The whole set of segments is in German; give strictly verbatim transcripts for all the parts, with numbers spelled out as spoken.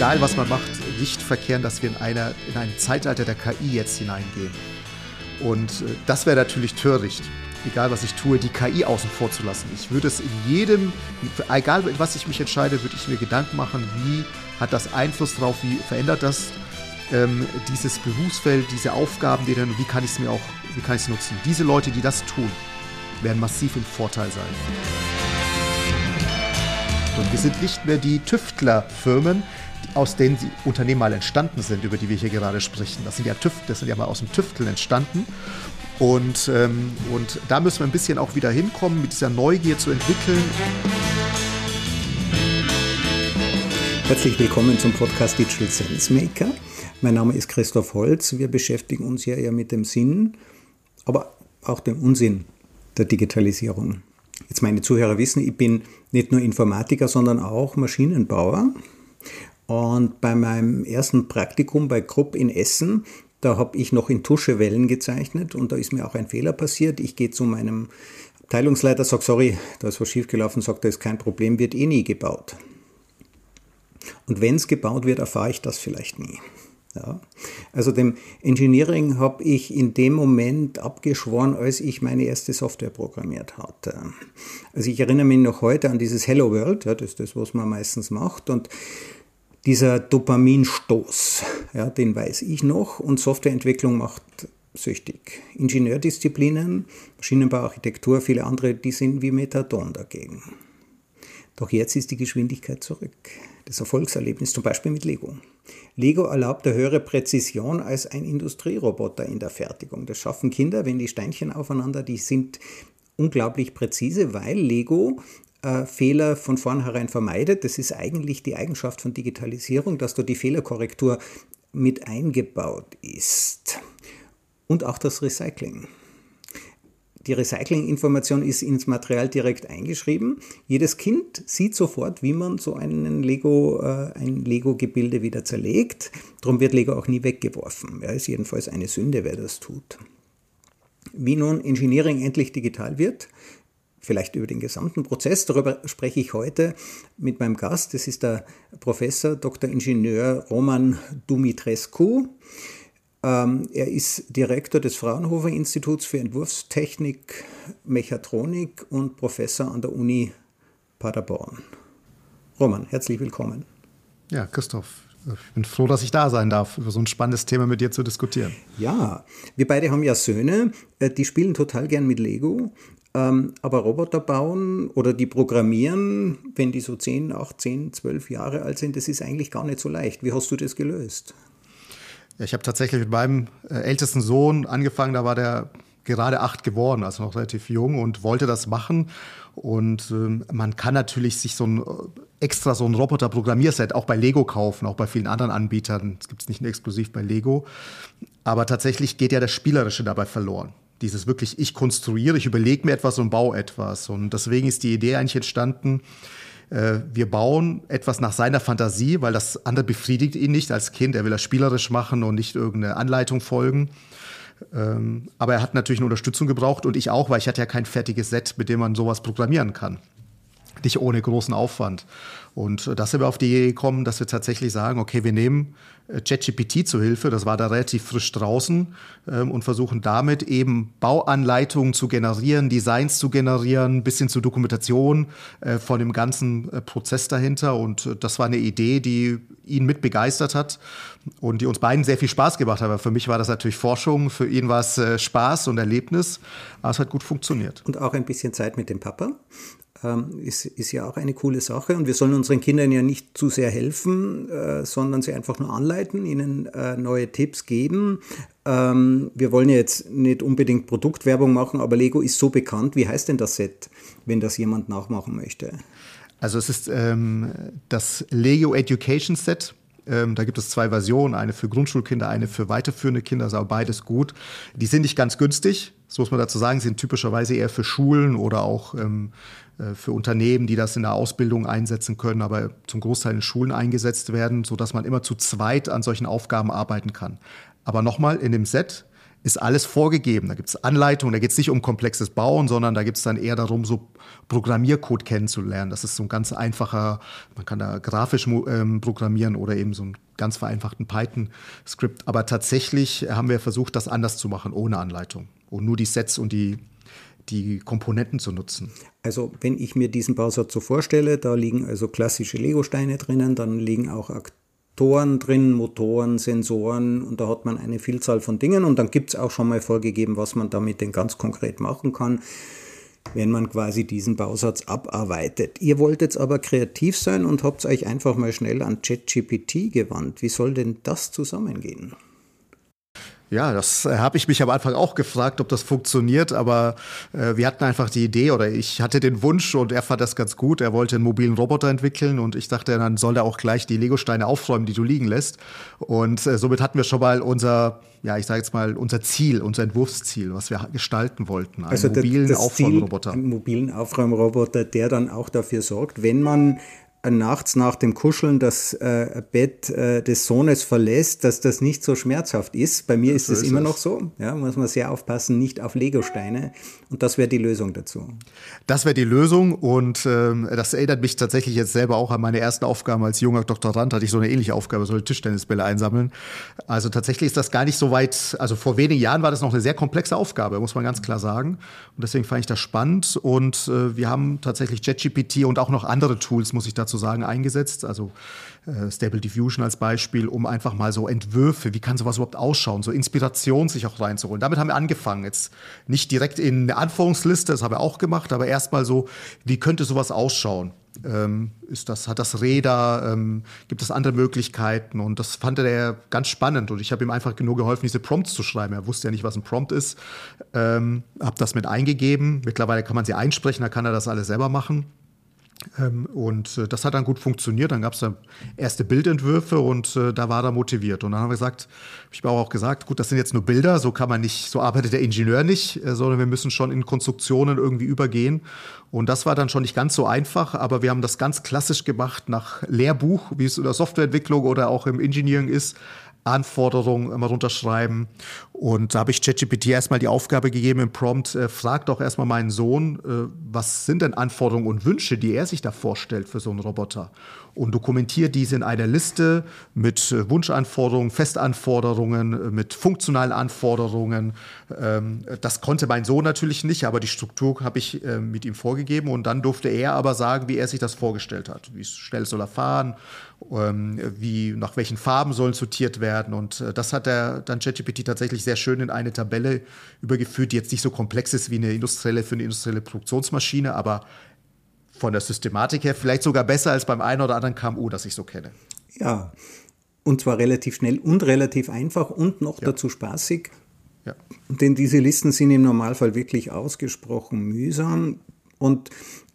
egal was man macht, nicht verkehren, dass wir in, einer, in ein Zeitalter der K I jetzt hineingehen. Und äh, das wäre natürlich töricht, egal was ich tue, die K I außen vor zu lassen. Ich würde es in jedem, egal was ich mich entscheide, würde ich mir Gedanken machen, wie hat das Einfluss drauf, wie verändert das ähm, dieses Berufsfeld, diese Aufgaben, die dann, wie kann ich es mir auch, wie kann ich es nutzen. Diese Leute, die das tun, werden massiv im Vorteil sein. Und wir sind nicht mehr die Tüftlerfirmen, aus denen die Unternehmen mal entstanden sind, über die wir hier gerade sprechen. Das sind ja Tüft, das sind ja mal aus dem Tüfteln entstanden. Und, ähm, und da müssen wir ein bisschen auch wieder hinkommen, mit dieser Neugier zu entwickeln. Herzlich willkommen zum Podcast Digital Sensemaker. Mein Name ist Christoph Holz. Wir beschäftigen uns ja eher mit dem Sinn, aber auch dem Unsinn der Digitalisierung. Jetzt meine Zuhörer wissen, ich bin nicht nur Informatiker, sondern auch Maschinenbauer. Und bei meinem ersten Praktikum bei Krupp in Essen, da habe ich noch in Tusche Wellen gezeichnet und da ist mir auch ein Fehler passiert. Ich gehe zu meinem Abteilungsleiter, sage, sorry, da ist was schiefgelaufen, sagt, das ist kein Problem, wird eh nie gebaut. Und wenn es gebaut wird, erfahre ich das vielleicht nie. Ja. Also dem Engineering habe ich in dem Moment abgeschworen, als ich meine erste Software programmiert hatte. Also ich erinnere mich noch heute an dieses Hello World, ja, das ist das, was man meistens macht, und dieser Dopaminstoß, ja, den weiß ich noch, und Softwareentwicklung macht süchtig. Ingenieurdisziplinen, Maschinenbau, Architektur, viele andere, die sind wie Methadon dagegen. Doch jetzt ist die Geschwindigkeit zurück. Das Erfolgserlebnis zum Beispiel mit Lego. Lego erlaubt eine höhere Präzision als ein Industrieroboter in der Fertigung. Das schaffen Kinder, wenn die Steinchen aufeinander, die sind unglaublich präzise, weil Lego äh, Fehler von vornherein vermeidet. Das ist eigentlich die Eigenschaft von Digitalisierung, dass da die Fehlerkorrektur mit eingebaut ist. Und auch das Recycling. Die Recycling-Information ist ins Material direkt eingeschrieben. Jedes Kind sieht sofort, wie man so einen Lego, äh, ein Lego-Gebilde wieder zerlegt. Darum wird Lego auch nie weggeworfen. Ja, ist jedenfalls eine Sünde, wer das tut. Wie nun Engineering endlich digital wird, vielleicht über den gesamten Prozess, darüber spreche ich heute mit meinem Gast. Das ist der Professor Doktor Ingenieur Roman Dumitrescu. Ähm, er ist Direktor des Fraunhofer Instituts für Entwurfstechnik, Mechatronik und Professor an der Uni Paderborn. Roman, herzlich willkommen. Ja, Christoph, ich bin froh, dass ich da sein darf, über so ein spannendes Thema mit dir zu diskutieren. Ja, wir beide haben ja Söhne, die spielen total gern mit Lego, aber Roboter bauen oder die programmieren, wenn die so zehn, acht, zehn, zwölf Jahre alt sind, das ist eigentlich gar nicht so leicht. Wie hast du das gelöst? Ja, ich habe tatsächlich mit meinem äh, ältesten Sohn angefangen, da war der gerade acht geworden, also noch relativ jung, und wollte das machen. Und ähm, man kann natürlich sich so ein extra so ein Roboter-Programmierset auch bei Lego kaufen, auch bei vielen anderen Anbietern. Das gibt es nicht nur exklusiv bei Lego. Aber tatsächlich geht ja das Spielerische dabei verloren. Dieses wirklich, ich konstruiere, ich überlege mir etwas und baue etwas. Und deswegen ist die Idee eigentlich entstanden, wir bauen etwas nach seiner Fantasie, weil das andere befriedigt ihn nicht als Kind. Er will das spielerisch machen und nicht irgendeine Anleitung folgen. Aber er hat natürlich eine Unterstützung gebraucht und ich auch, weil ich hatte ja kein fertiges Set, mit dem man sowas programmieren kann. Nicht ohne großen Aufwand. Und da sind wir auf die Idee gekommen, dass wir tatsächlich sagen, okay, wir nehmen ChatGPT zu Hilfe, das war da relativ frisch draußen, ähm, und versuchen damit eben Bauanleitungen zu generieren, Designs zu generieren, bis hin zur Dokumentation äh, von dem ganzen äh, Prozess dahinter. Und äh, das war eine Idee, die ihn mit begeistert hat und die uns beiden sehr viel Spaß gemacht hat. Aber für mich war das natürlich Forschung, für ihn war es äh, Spaß und Erlebnis, aber es hat gut funktioniert. Und auch ein bisschen Zeit mit dem Papa. Ist, ist ja auch eine coole Sache, und wir sollen unseren Kindern ja nicht zu sehr helfen, äh, sondern sie einfach nur anleiten, ihnen äh, neue Tipps geben. Ähm, wir wollen ja jetzt nicht unbedingt Produktwerbung machen, aber Lego ist so bekannt. Wie heißt denn das Set, wenn das jemand nachmachen möchte? Also es ist ähm, das Lego Education Set. Ähm, da gibt es zwei Versionen, eine für Grundschulkinder, eine für weiterführende Kinder, ist aber beides gut. Die sind nicht ganz günstig, so muss man dazu sagen, sind typischerweise eher für Schulen oder auch ähm, für Unternehmen, die das in der Ausbildung einsetzen können, aber zum Großteil in Schulen eingesetzt werden, sodass man immer zu zweit an solchen Aufgaben arbeiten kann. Aber nochmal, in dem Set ist alles vorgegeben. Da gibt es Anleitungen, da geht es nicht um komplexes Bauen, sondern da geht es dann eher darum, so Programmiercode kennenzulernen. Das ist so ein ganz einfacher, man kann da grafisch ähm, programmieren oder eben so einen ganz vereinfachten Python-Skript. Aber tatsächlich haben wir versucht, das anders zu machen, ohne Anleitung. Und nur die Sets und die, die Komponenten zu nutzen. Also wenn ich mir diesen Bausatz so vorstelle, da liegen also klassische Lego-Steine drinnen, dann liegen auch Aktoren drin, Motoren, Sensoren und da hat man eine Vielzahl von Dingen und dann gibt es auch schon mal vorgegeben, was man damit denn ganz konkret machen kann, wenn man quasi diesen Bausatz abarbeitet. Ihr wollt jetzt aber kreativ sein und habt euch einfach mal schnell an ChatGPT gewandt. Wie soll denn das zusammengehen? Ja, das äh, habe ich mich am Anfang auch gefragt, ob das funktioniert, aber äh, wir hatten einfach die Idee oder ich hatte den Wunsch und er fand das ganz gut. Er wollte einen mobilen Roboter entwickeln und ich dachte, dann soll er auch gleich die Legosteine aufräumen, die du liegen lässt. Und äh, somit hatten wir schon mal unser, ja, ich sage jetzt mal, unser Ziel, unser Entwurfsziel, was wir gestalten wollten. Einen also mobilen das Aufräumroboter. Ziel, einen mobilen Aufräumroboter, der dann auch dafür sorgt, wenn man nachts nach dem Kuscheln das äh, Bett äh, des Sohnes verlässt, dass das nicht so schmerzhaft ist. Bei mir ist es immer noch so. Ja, muss man sehr aufpassen, nicht auf Legosteine. Und das wäre die Lösung dazu. Das wäre die Lösung und ähm, das erinnert mich tatsächlich jetzt selber auch an meine ersten Aufgaben als junger Doktorand. Hatte ich so eine ähnliche Aufgabe, so Tischtennisbälle einsammeln. Also tatsächlich ist das gar nicht so weit, also vor wenigen Jahren war das noch eine sehr komplexe Aufgabe, muss man ganz klar sagen. Und deswegen fand ich das spannend und äh, wir haben tatsächlich ChatGPT und auch noch andere Tools, muss ich dazu sagen, eingesetzt, also äh, Stable Diffusion als Beispiel, um einfach mal so Entwürfe, wie kann sowas überhaupt ausschauen, so Inspiration sich auch reinzuholen. Damit haben wir angefangen, jetzt nicht direkt in eine Anforderungsliste, das haben wir auch gemacht, aber erstmal so, wie könnte sowas ausschauen? Ähm, ist das, hat das Räder, ähm, gibt es andere Möglichkeiten und das fand er ganz spannend und ich habe ihm einfach nur geholfen, diese Prompts zu schreiben. Er wusste ja nicht, was ein Prompt ist, ähm, habe das mit eingegeben. Mittlerweile kann man sie einsprechen, da kann er das alles selber machen. Ähm, und äh, das hat dann gut funktioniert. Dann gab es dann erste Bildentwürfe und äh, da war er motiviert. Und dann haben wir gesagt, ich habe auch gesagt, gut, das sind jetzt nur Bilder, so kann man nicht, so arbeitet der Ingenieur nicht, äh, sondern wir müssen schon in Konstruktionen irgendwie übergehen. Und das war dann schon nicht ganz so einfach, aber wir haben das ganz klassisch gemacht nach Lehrbuch, wie es in der Softwareentwicklung oder auch im Engineering ist. Anforderungen immer runterschreiben. Und da habe ich ChatGPT erstmal die Aufgabe gegeben im Prompt, äh, frag doch erstmal meinen Sohn, äh, was sind denn Anforderungen und Wünsche, die er sich da vorstellt für so einen Roboter? Und dokumentiere diese in einer Liste mit äh, Wunschanforderungen, Festanforderungen, äh, mit funktionalen Anforderungen. Ähm, das konnte mein Sohn natürlich nicht, aber die Struktur habe ich äh, mit ihm vorgegeben. Und dann durfte er aber sagen, wie er sich das vorgestellt hat. Wie schnell soll er fahren? Ähm, wie, nach welchen Farben sollen sortiert werden. Und äh, das hat er dann ChatGPT tatsächlich sehr schön in eine Tabelle übergeführt, die jetzt nicht so komplex ist wie eine industrielle für eine industrielle Produktionsmaschine, aber von der Systematik her vielleicht sogar besser als beim einen oder anderen K M U, das ich so kenne. Ja, und zwar relativ schnell und relativ einfach und noch ja. dazu spaßig. Ja. Denn diese Listen sind im Normalfall wirklich ausgesprochen mühsam und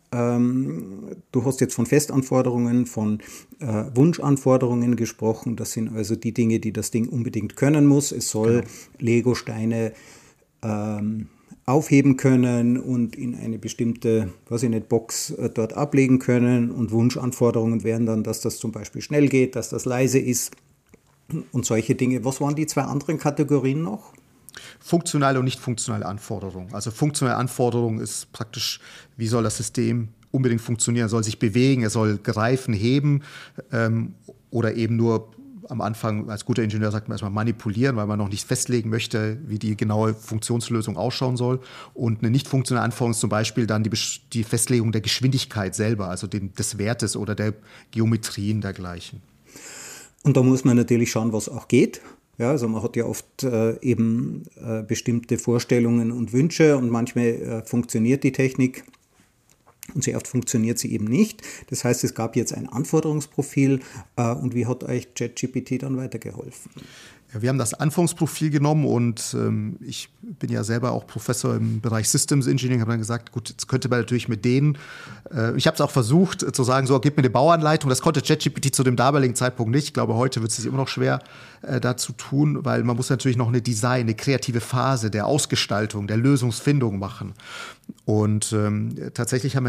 Ähm, du hast jetzt von Festanforderungen, von äh, Wunschanforderungen gesprochen. Das sind also die Dinge, die das Ding unbedingt können muss. Es soll genau. Lego-Steine ähm, aufheben können und in eine bestimmte, weiß ich nicht, Box äh, dort ablegen können. Und Wunschanforderungen wären dann, dass das zum Beispiel schnell geht, dass das leise ist und solche Dinge. Was waren die zwei anderen Kategorien noch? Funktionale und nicht funktionale Anforderungen. Also funktionale Anforderungen ist praktisch, wie soll das System unbedingt funktionieren? Er soll sich bewegen, er soll greifen, heben ähm, oder eben nur am Anfang, als guter Ingenieur sagt man erstmal manipulieren, weil man noch nicht festlegen möchte, wie die genaue Funktionslösung ausschauen soll. Und eine nicht funktionale Anforderung ist zum Beispiel dann die, die Festlegung der Geschwindigkeit selber, also den, des Wertes oder der Geometrien dergleichen. Und da muss man natürlich schauen, was auch geht. Ja, also man hat ja oft äh, eben äh, bestimmte Vorstellungen und Wünsche und manchmal äh, funktioniert die Technik und sehr oft funktioniert sie eben nicht. Das heißt, es gab jetzt ein Anforderungsprofil äh, und wie hat euch ChatGPT dann weitergeholfen? Ja, wir haben das Anforderungsprofil genommen und ähm, ich bin ja selber auch Professor im Bereich Systems Engineering, habe dann gesagt, gut, jetzt könnte man natürlich mit denen, äh, ich habe es auch versucht äh, zu sagen, so, gib mir eine Bauanleitung, das konnte ChatGPT zu dem damaligen Zeitpunkt nicht. Ich glaube, heute wird es sich immer noch schwer äh, dazu tun, weil man muss natürlich noch eine Design, eine kreative Phase der Ausgestaltung, der Lösungsfindung machen. Und ähm, tatsächlich haben wir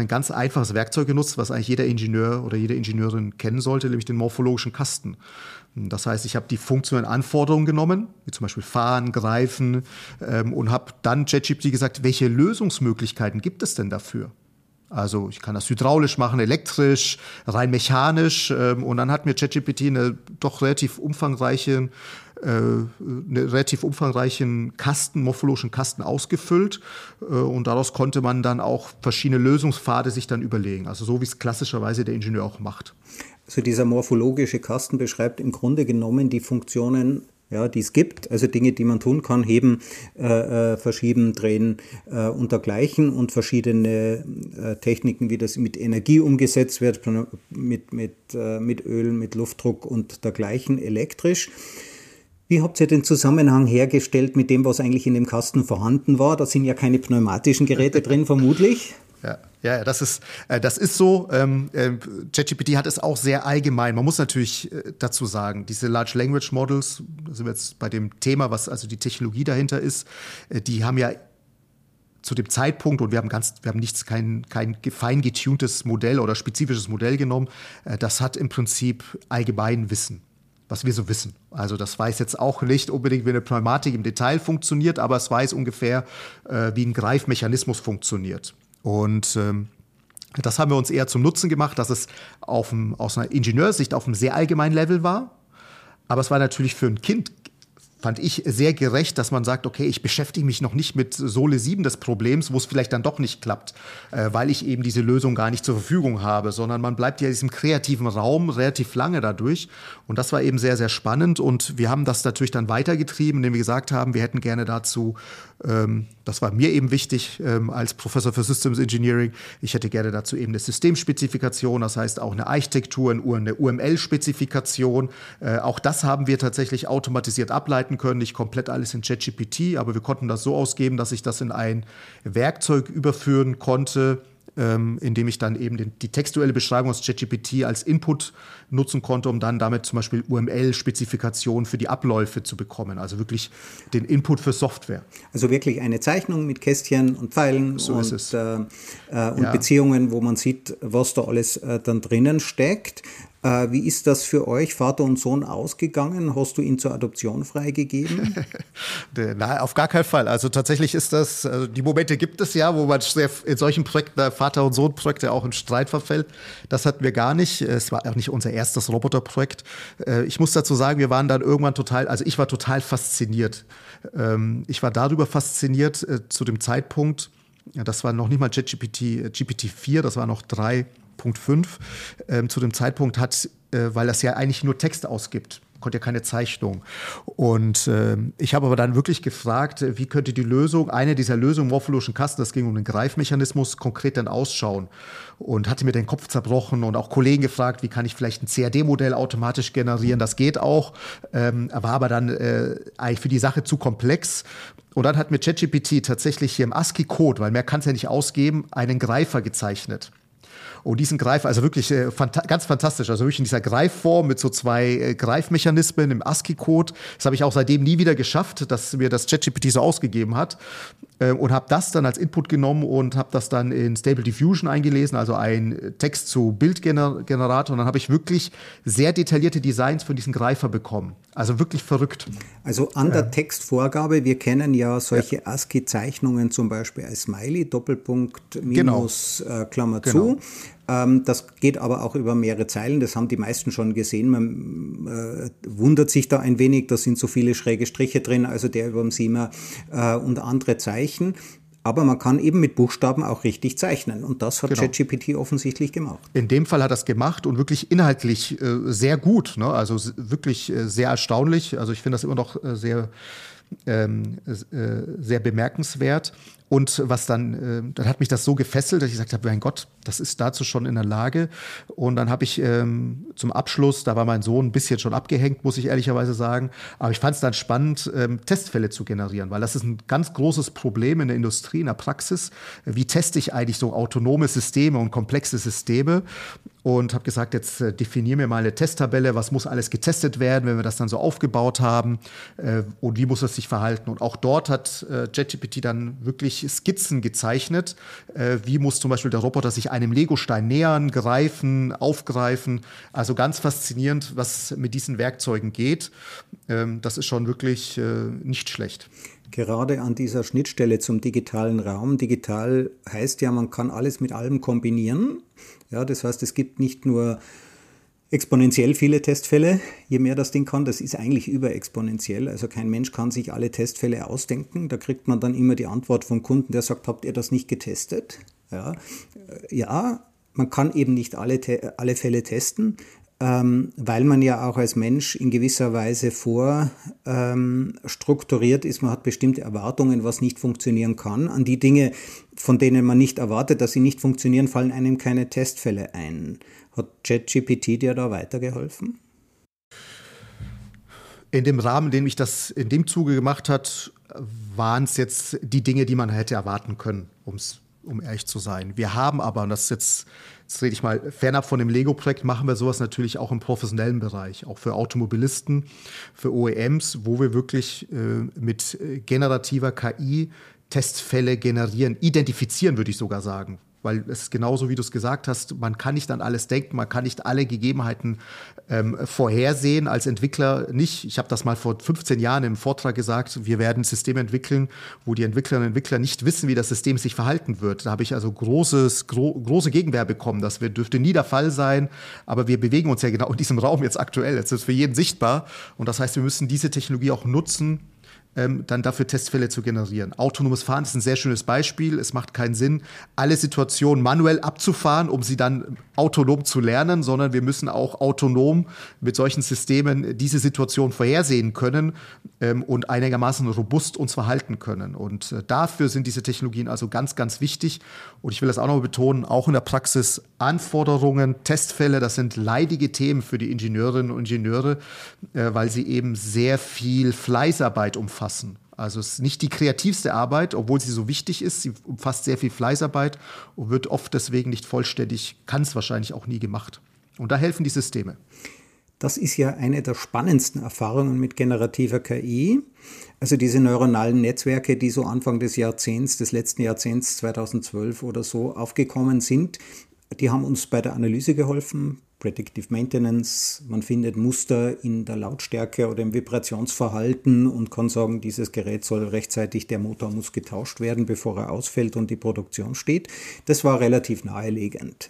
ganz einfaches Werkzeug genutzt, was eigentlich jeder Ingenieur oder jede Ingenieurin kennen sollte, nämlich den morphologischen Kasten. Das heißt, ich habe die funktionellen Anforderungen genommen, wie zum Beispiel fahren, greifen, ähm, und habe dann ChatGPT gesagt, welche Lösungsmöglichkeiten gibt es denn dafür? Also ich kann das hydraulisch machen, elektrisch, rein mechanisch. Ähm, und dann hat mir ChatGPT eine doch relativ umfangreiche, äh, eine relativ umfangreichen Kasten, morphologischen Kasten ausgefüllt. Äh, und daraus konnte man dann auch verschiedene Lösungspfade sich dann überlegen. Also so, wie es klassischerweise der Ingenieur auch macht. Also dieser morphologische Kasten beschreibt im Grunde genommen die Funktionen, ja, die es gibt, also Dinge, die man tun kann, heben, äh, verschieben, drehen äh, und dergleichen und verschiedene äh, Techniken, wie das mit Energie umgesetzt wird, mit, mit, äh, mit Öl, mit Luftdruck und dergleichen elektrisch. Wie habt ihr den Zusammenhang hergestellt mit dem, was eigentlich in dem Kasten vorhanden war? Da sind ja keine pneumatischen Geräte drin, vermutlich. Ja, ja, das ist, äh, das ist so. Ähm, äh, ChatGPT hat es auch sehr allgemein. Man muss natürlich äh, dazu sagen, diese Large Language Models, da sind wir jetzt bei dem Thema, was also die Technologie dahinter ist, äh, die haben ja zu dem Zeitpunkt, und wir haben ganz, wir haben nichts, kein, kein fein getuntes Modell oder spezifisches Modell genommen, äh, das hat im Prinzip Allgemeinwissen, was wir so wissen. Also das weiß jetzt auch nicht unbedingt, wie eine Pneumatik im Detail funktioniert, aber es weiß ungefähr, äh, wie ein Greifmechanismus funktioniert. Und ähm, das haben wir uns eher zum Nutzen gemacht, dass es auf dem, aus einer Ingenieurssicht auf einem sehr allgemeinen Level war. Aber es war natürlich für ein Kind, fand ich, sehr gerecht, dass man sagt, okay, ich beschäftige mich noch nicht mit Sole sieben des Problems, wo es vielleicht dann doch nicht klappt, äh, weil ich eben diese Lösung gar nicht zur Verfügung habe, sondern man bleibt ja in diesem kreativen Raum relativ lange dadurch. Und das war eben sehr, sehr spannend. Und wir haben das natürlich dann weitergetrieben, indem wir gesagt haben, wir hätten gerne dazu, ähm, das war mir eben wichtig ähm, als Professor für Systems Engineering, ich hätte gerne dazu eben eine Systemspezifikation, das heißt auch eine Architektur, eine U M L-Spezifikation. Äh, auch das haben wir tatsächlich automatisiert ableiten können, nicht komplett alles in ChatGPT, aber wir konnten das so ausgeben, dass ich das in ein Werkzeug überführen konnte, ähm, indem ich dann eben den, die textuelle Beschreibung aus ChatGPT als Input nutzen konnte, um dann damit zum Beispiel U M L-Spezifikationen für die Abläufe zu bekommen, also wirklich den Input für Software. Also wirklich eine Zeichnung mit Kästchen und Pfeilen so und, ist es. Äh, äh, und ja. Beziehungen, wo man sieht, was da alles äh, dann drinnen steckt. Äh, wie ist das für euch, Vater und Sohn, ausgegangen? Hast du ihn zur Adoption freigegeben? Nein, auf gar keinen Fall. Also tatsächlich ist das, also die Momente gibt es ja, wo man sehr in solchen Projekten, Vater- und Sohn-Projekte auch in Streit verfällt. Das hatten wir gar nicht. Es war auch nicht unser erstes Roboterprojekt. Ich muss dazu sagen, wir waren dann irgendwann total, also ich war total fasziniert. Ich war darüber fasziniert zu dem Zeitpunkt, das war noch nicht mal ChatGPT, G P T vier, das war noch drei Punkt fünf. Ähm, zu dem Zeitpunkt hat, äh, weil das ja eigentlich nur Text ausgibt, konnte ja keine Zeichnung. Und äh, ich habe aber dann wirklich gefragt, wie könnte die Lösung, eine dieser Lösungen im morphologischen Kasten, das ging um den Greifmechanismus, konkret dann ausschauen. Und hatte mir den Kopf zerbrochen und auch Kollegen gefragt, wie kann ich vielleicht ein C A D-Modell automatisch generieren. Das geht auch, ähm, war aber dann äh, eigentlich für die Sache zu komplex. Und dann hat mir ChatGPT tatsächlich hier im ASCII-Code, weil mehr kann es ja nicht ausgeben, einen Greifer gezeichnet. Und diesen Greifer, also wirklich äh, fanta- ganz fantastisch, also wirklich in dieser Greifform mit so zwei äh, Greifmechanismen im ASCII-Code. Das habe ich auch seitdem nie wieder geschafft, dass mir das ChatGPT so ausgegeben hat. Äh, und habe das dann als Input genommen und habe das dann in Stable Diffusion eingelesen, also ein Text-zu-Bild-Generator. Und dann habe ich wirklich sehr detaillierte Designs für diesen Greifer bekommen. Also wirklich verrückt. Also an der Textvorgabe, wir kennen ja solche ja. ASCII-Zeichnungen zum Beispiel als Smiley, Doppelpunkt, Minus, genau. äh, Klammer zu. Genau. Ähm, das geht aber auch über mehrere Zeilen, das haben die meisten schon gesehen. Man äh, wundert sich da ein wenig, da sind so viele schräge Striche drin, also der über dem Siemer äh, und andere Zeichen. Aber man kann eben mit Buchstaben auch richtig zeichnen. Und das hat genau. ChatGPT offensichtlich gemacht. In dem Fall hat er es gemacht und wirklich inhaltlich äh, sehr gut. Ne? Also s- wirklich äh, sehr erstaunlich. Also ich finde das immer noch äh, sehr, ähm, äh, sehr bemerkenswert. Und was dann, äh, dann hat mich das so gefesselt, dass ich gesagt habe, mein Gott, das ist dazu schon in der Lage. Und dann habe ich ähm, zum Abschluss, da war mein Sohn ein bisschen schon abgehängt, muss ich ehrlicherweise sagen, aber ich fand es dann spannend, ähm, Testfälle zu generieren, weil das ist ein ganz großes Problem in der Industrie, in der Praxis. Wie teste ich eigentlich so autonome Systeme und komplexe Systeme? und habe gesagt, jetzt äh, definieren wir mal eine Testtabelle, was muss alles getestet werden, wenn wir das dann so aufgebaut haben äh, und wie muss es sich verhalten. Und auch dort hat äh, ChatGPT dann wirklich Skizzen gezeichnet, äh, wie muss zum Beispiel der Roboter sich einem Legostein nähern, greifen, aufgreifen. Also ganz faszinierend, was mit diesen Werkzeugen geht. Ähm, das ist schon wirklich äh, nicht schlecht. Gerade an dieser Schnittstelle zum digitalen Raum. Digital heißt ja, man kann alles mit allem kombinieren. Ja, das heißt, es gibt nicht nur exponentiell viele Testfälle, je mehr das Ding kann, das ist eigentlich überexponentiell. Also kein Mensch kann sich alle Testfälle ausdenken. Da kriegt man dann immer die Antwort vom Kunden, der sagt, habt ihr das nicht getestet? Ja, ja, man kann eben nicht alle, alle Fälle testen, ähm, weil man ja auch als Mensch in gewisser Weise vorstrukturiert ähm, ist. Man hat bestimmte Erwartungen, was nicht funktionieren kann. An die Dinge, von denen man nicht erwartet, dass sie nicht funktionieren, fallen einem keine Testfälle ein. Hat ChatGPT dir da weitergeholfen? In dem Rahmen, in dem ich das in dem Zuge gemacht hat, waren es jetzt die Dinge, die man hätte erwarten können, um's, um ehrlich zu sein. Wir haben aber, und das ist jetzt, jetzt rede ich mal fernab von dem Lego-Projekt, machen wir sowas natürlich auch im professionellen Bereich, auch für Automobilisten, für O E Ms, wo wir wirklich äh, mit generativer K I Testfälle generieren, identifizieren, würde ich sogar sagen. Weil es ist genauso, wie du es gesagt hast, man kann nicht an alles denken, man kann nicht alle Gegebenheiten ähm, vorhersehen, als Entwickler nicht. Ich habe das mal vor fünfzehn Jahren im Vortrag gesagt, wir werden Systeme entwickeln, wo die Entwicklerinnen und Entwickler nicht wissen, wie das System sich verhalten wird. Da habe ich also großes, gro- große Gegenwehr bekommen. Das wird, dürfte nie der Fall sein, aber wir bewegen uns ja genau in diesem Raum jetzt aktuell. Es ist für jeden sichtbar und das heißt, wir müssen diese Technologie auch nutzen, Ähm, dann dafür Testfälle zu generieren. Autonomes Fahren ist ein sehr schönes Beispiel. Es macht keinen Sinn, alle Situationen manuell abzufahren, um sie dann autonom zu lernen, sondern wir müssen auch autonom mit solchen Systemen diese Situation vorhersehen können ähm, und einigermaßen robust uns verhalten können. Und äh, dafür sind diese Technologien also ganz, ganz wichtig. Und ich will das auch noch betonen, auch in der Praxis Anforderungen, Testfälle, das sind leidige Themen für die Ingenieurinnen und Ingenieure, äh, weil sie eben sehr viel Fleißarbeit umfassen. Also es ist nicht die kreativste Arbeit, obwohl sie so wichtig ist. Sie umfasst sehr viel Fleißarbeit und wird oft deswegen nicht vollständig, kann es wahrscheinlich auch nie gemacht. Und da helfen die Systeme. Das ist ja eine der spannendsten Erfahrungen mit generativer K I. Also diese neuronalen Netzwerke, die so Anfang des Jahrzehnts, des letzten Jahrzehnts zweitausendzwölf oder so aufgekommen sind, die haben uns bei der Analyse geholfen. Predictive Maintenance, man findet Muster in der Lautstärke oder im Vibrationsverhalten und kann sagen, dieses Gerät soll rechtzeitig, der Motor muss getauscht werden, bevor er ausfällt und die Produktion steht. Das war relativ naheliegend.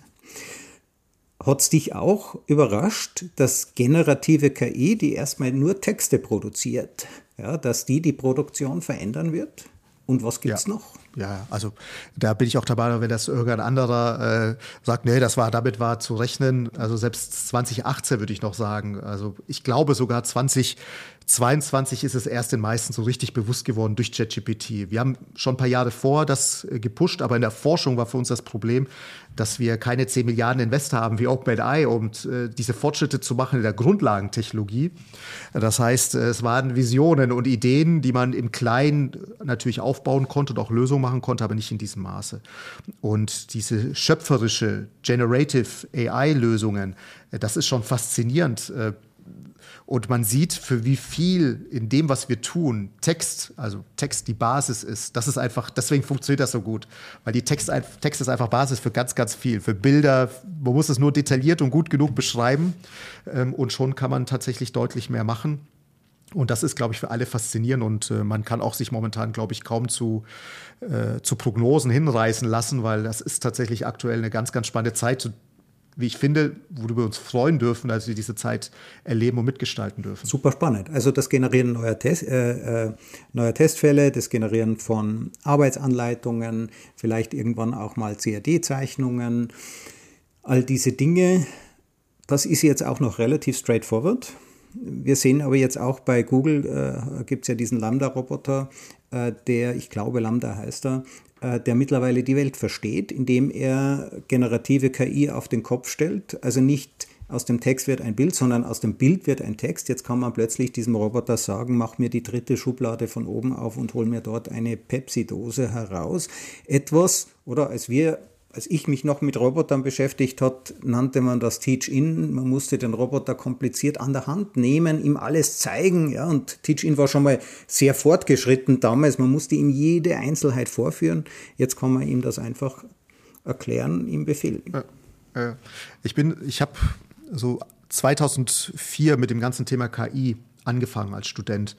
Hat es dich auch überrascht, dass generative K I, die erstmal nur Texte produziert, ja, dass die die Produktion verändern wird? Und was gibt's ja. noch? Ja, also da bin ich auch dabei, wenn das irgendein anderer äh, sagt, nee, das war, damit war zu rechnen. Also selbst zwanzig achtzehn würde ich noch sagen. Also ich glaube sogar zwanzig zweiundzwanzig ist es erst den meisten so richtig bewusst geworden durch ChatGPT. Wir haben schon ein paar Jahre vor das äh, gepusht, aber in der Forschung war für uns das Problem, dass wir keine zehn Milliarden Investor haben wie OpenAI, um äh, diese Fortschritte zu machen in der Grundlagentechnologie. Das heißt, es waren Visionen und Ideen, die man im Kleinen natürlich aufbauen konnte und auch Lösungen machen konnte, aber nicht in diesem Maße. Und diese schöpferische Generative A I-Lösungen, äh, das ist schon faszinierend. Äh, Und man sieht, für wie viel in dem, was wir tun, Text, also Text die Basis ist. Das ist einfach, deswegen funktioniert das so gut. Weil die Text, Text ist einfach Basis für ganz, ganz viel. Für Bilder, man muss es nur detailliert und gut genug beschreiben. Ähm, und schon kann man tatsächlich deutlich mehr machen. Und das ist, glaube ich, für alle faszinierend. Und äh, man kann auch sich momentan, glaube ich, kaum zu, äh, zu Prognosen hinreißen lassen, weil das ist tatsächlich aktuell eine ganz, ganz spannende Zeit, wie ich finde, worüber wir uns freuen dürfen, dass wir diese Zeit erleben und mitgestalten dürfen. Super spannend. Also das Generieren neuer, Test, äh, äh, neuer Testfälle, das Generieren von Arbeitsanleitungen, vielleicht irgendwann auch mal C A D-Zeichnungen, all diese Dinge, das ist jetzt auch noch relativ straightforward. Wir sehen aber jetzt auch bei Google, äh, gibt es ja diesen Lambda-Roboter, äh, der, ich glaube Lambda heißt er, der mittlerweile die Welt versteht, indem er generative K I auf den Kopf stellt. Also nicht aus dem Text wird ein Bild, sondern aus dem Bild wird ein Text. Jetzt kann man plötzlich diesem Roboter sagen, mach mir die dritte Schublade von oben auf und hol mir dort eine Pepsi-Dose heraus. Etwas, oder als wir als ich mich noch mit Robotern beschäftigt hat, nannte man das Teach-In. Man musste den Roboter kompliziert an der Hand nehmen, ihm alles zeigen. Ja, und Teach-In war schon mal sehr fortgeschritten damals. Man musste ihm jede Einzelheit vorführen. Jetzt kann man ihm das einfach erklären, ihm befehlen. Ja, äh, ich bin, ich habe so zweitausendvier mit dem ganzen Thema K I angefangen als Student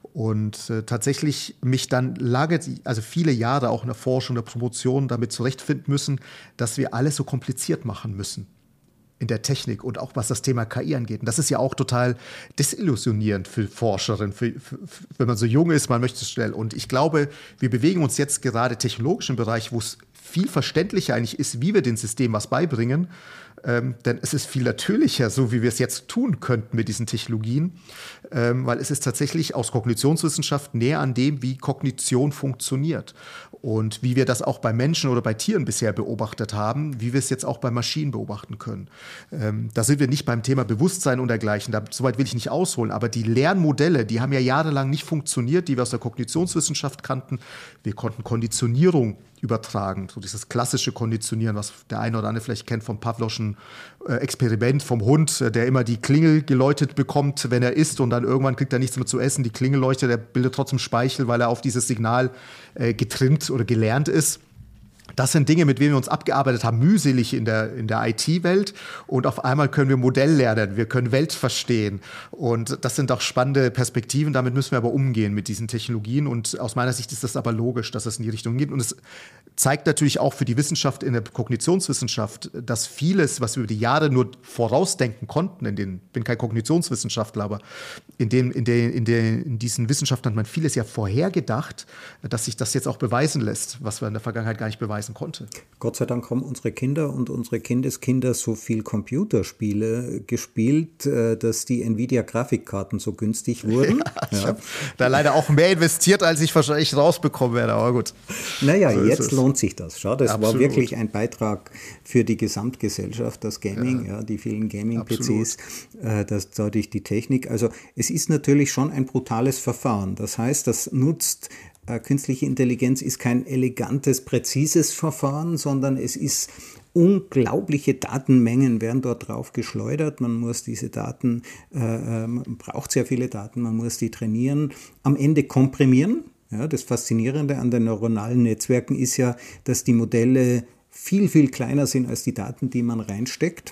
und äh, tatsächlich mich dann lange, also viele Jahre auch in der Forschung, in der Promotion damit zurechtfinden müssen, dass wir alles so kompliziert machen müssen in der Technik und auch was das Thema K I angeht. Und das ist ja auch total desillusionierend für Forscherinnen, für, für, wenn man so jung ist, man möchte es schnell. Und ich glaube, wir bewegen uns jetzt gerade technologisch im Bereich, wo es viel verständlicher eigentlich ist, wie wir dem System was beibringen. Ähm, denn es ist viel natürlicher, so wie wir es jetzt tun könnten mit diesen Technologien, ähm, weil es ist tatsächlich aus Kognitionswissenschaft näher an dem, wie Kognition funktioniert und wie wir das auch bei Menschen oder bei Tieren bisher beobachtet haben, wie wir es jetzt auch bei Maschinen beobachten können. Ähm, da sind wir nicht beim Thema Bewusstsein und dergleichen, da, soweit will ich nicht ausholen, aber die Lernmodelle, die haben ja jahrelang nicht funktioniert, die wir aus der Kognitionswissenschaft kannten. Wir konnten Konditionierung übertragen, so dieses klassische Konditionieren, was der eine oder andere vielleicht kennt vom Pavlovschen äh, Experiment vom Hund, äh, der immer die Klingel geläutet bekommt, wenn er isst und dann irgendwann kriegt er nichts mehr zu essen. Die Klingel leuchtet, der bildet trotzdem Speichel, weil er auf dieses Signal äh, getrimmt oder gelernt ist. Das sind Dinge, mit denen wir uns abgearbeitet haben, mühselig in der, in der I T-Welt. Und auf einmal können wir Modell lernen, wir können Welt verstehen. Und das sind auch spannende Perspektiven. Damit müssen wir aber umgehen mit diesen Technologien. Und aus meiner Sicht ist das aber logisch, dass es in die Richtung geht. Und es zeigt natürlich auch für die Wissenschaft in der Kognitionswissenschaft, dass vieles, was wir über die Jahre nur vorausdenken konnten, in den, ich bin kein Kognitionswissenschaftler, aber in, den, in, den, in, den, in diesen Wissenschaften hat man vieles ja vorhergedacht, dass sich das jetzt auch beweisen lässt, was wir in der Vergangenheit gar nicht beweisen konnte. Gott sei Dank haben unsere Kinder und unsere Kindeskinder so viel Computerspiele gespielt, dass die Nvidia-Grafikkarten so günstig wurden. Ja, ich ja. habe da leider auch mehr investiert, als ich wahrscheinlich rausbekommen werde, aber gut. Naja, so jetzt lohnt sich das. Schau, das Absolut. war wirklich ein Beitrag für die Gesamtgesellschaft, das Gaming, ja. Ja, die vielen Gaming-P Cs, äh, das, dadurch die Technik. Also es ist natürlich schon ein brutales Verfahren. Das heißt, das nutzt Künstliche Intelligenz ist kein elegantes, präzises Verfahren, sondern es ist unglaubliche Datenmengen werden dort drauf geschleudert. Man muss diese Daten, äh, man braucht sehr viele Daten, man muss die trainieren, am Ende komprimieren. Ja, das Faszinierende an den neuronalen Netzwerken ist ja, dass die Modelle viel, viel kleiner sind als die Daten, die man reinsteckt.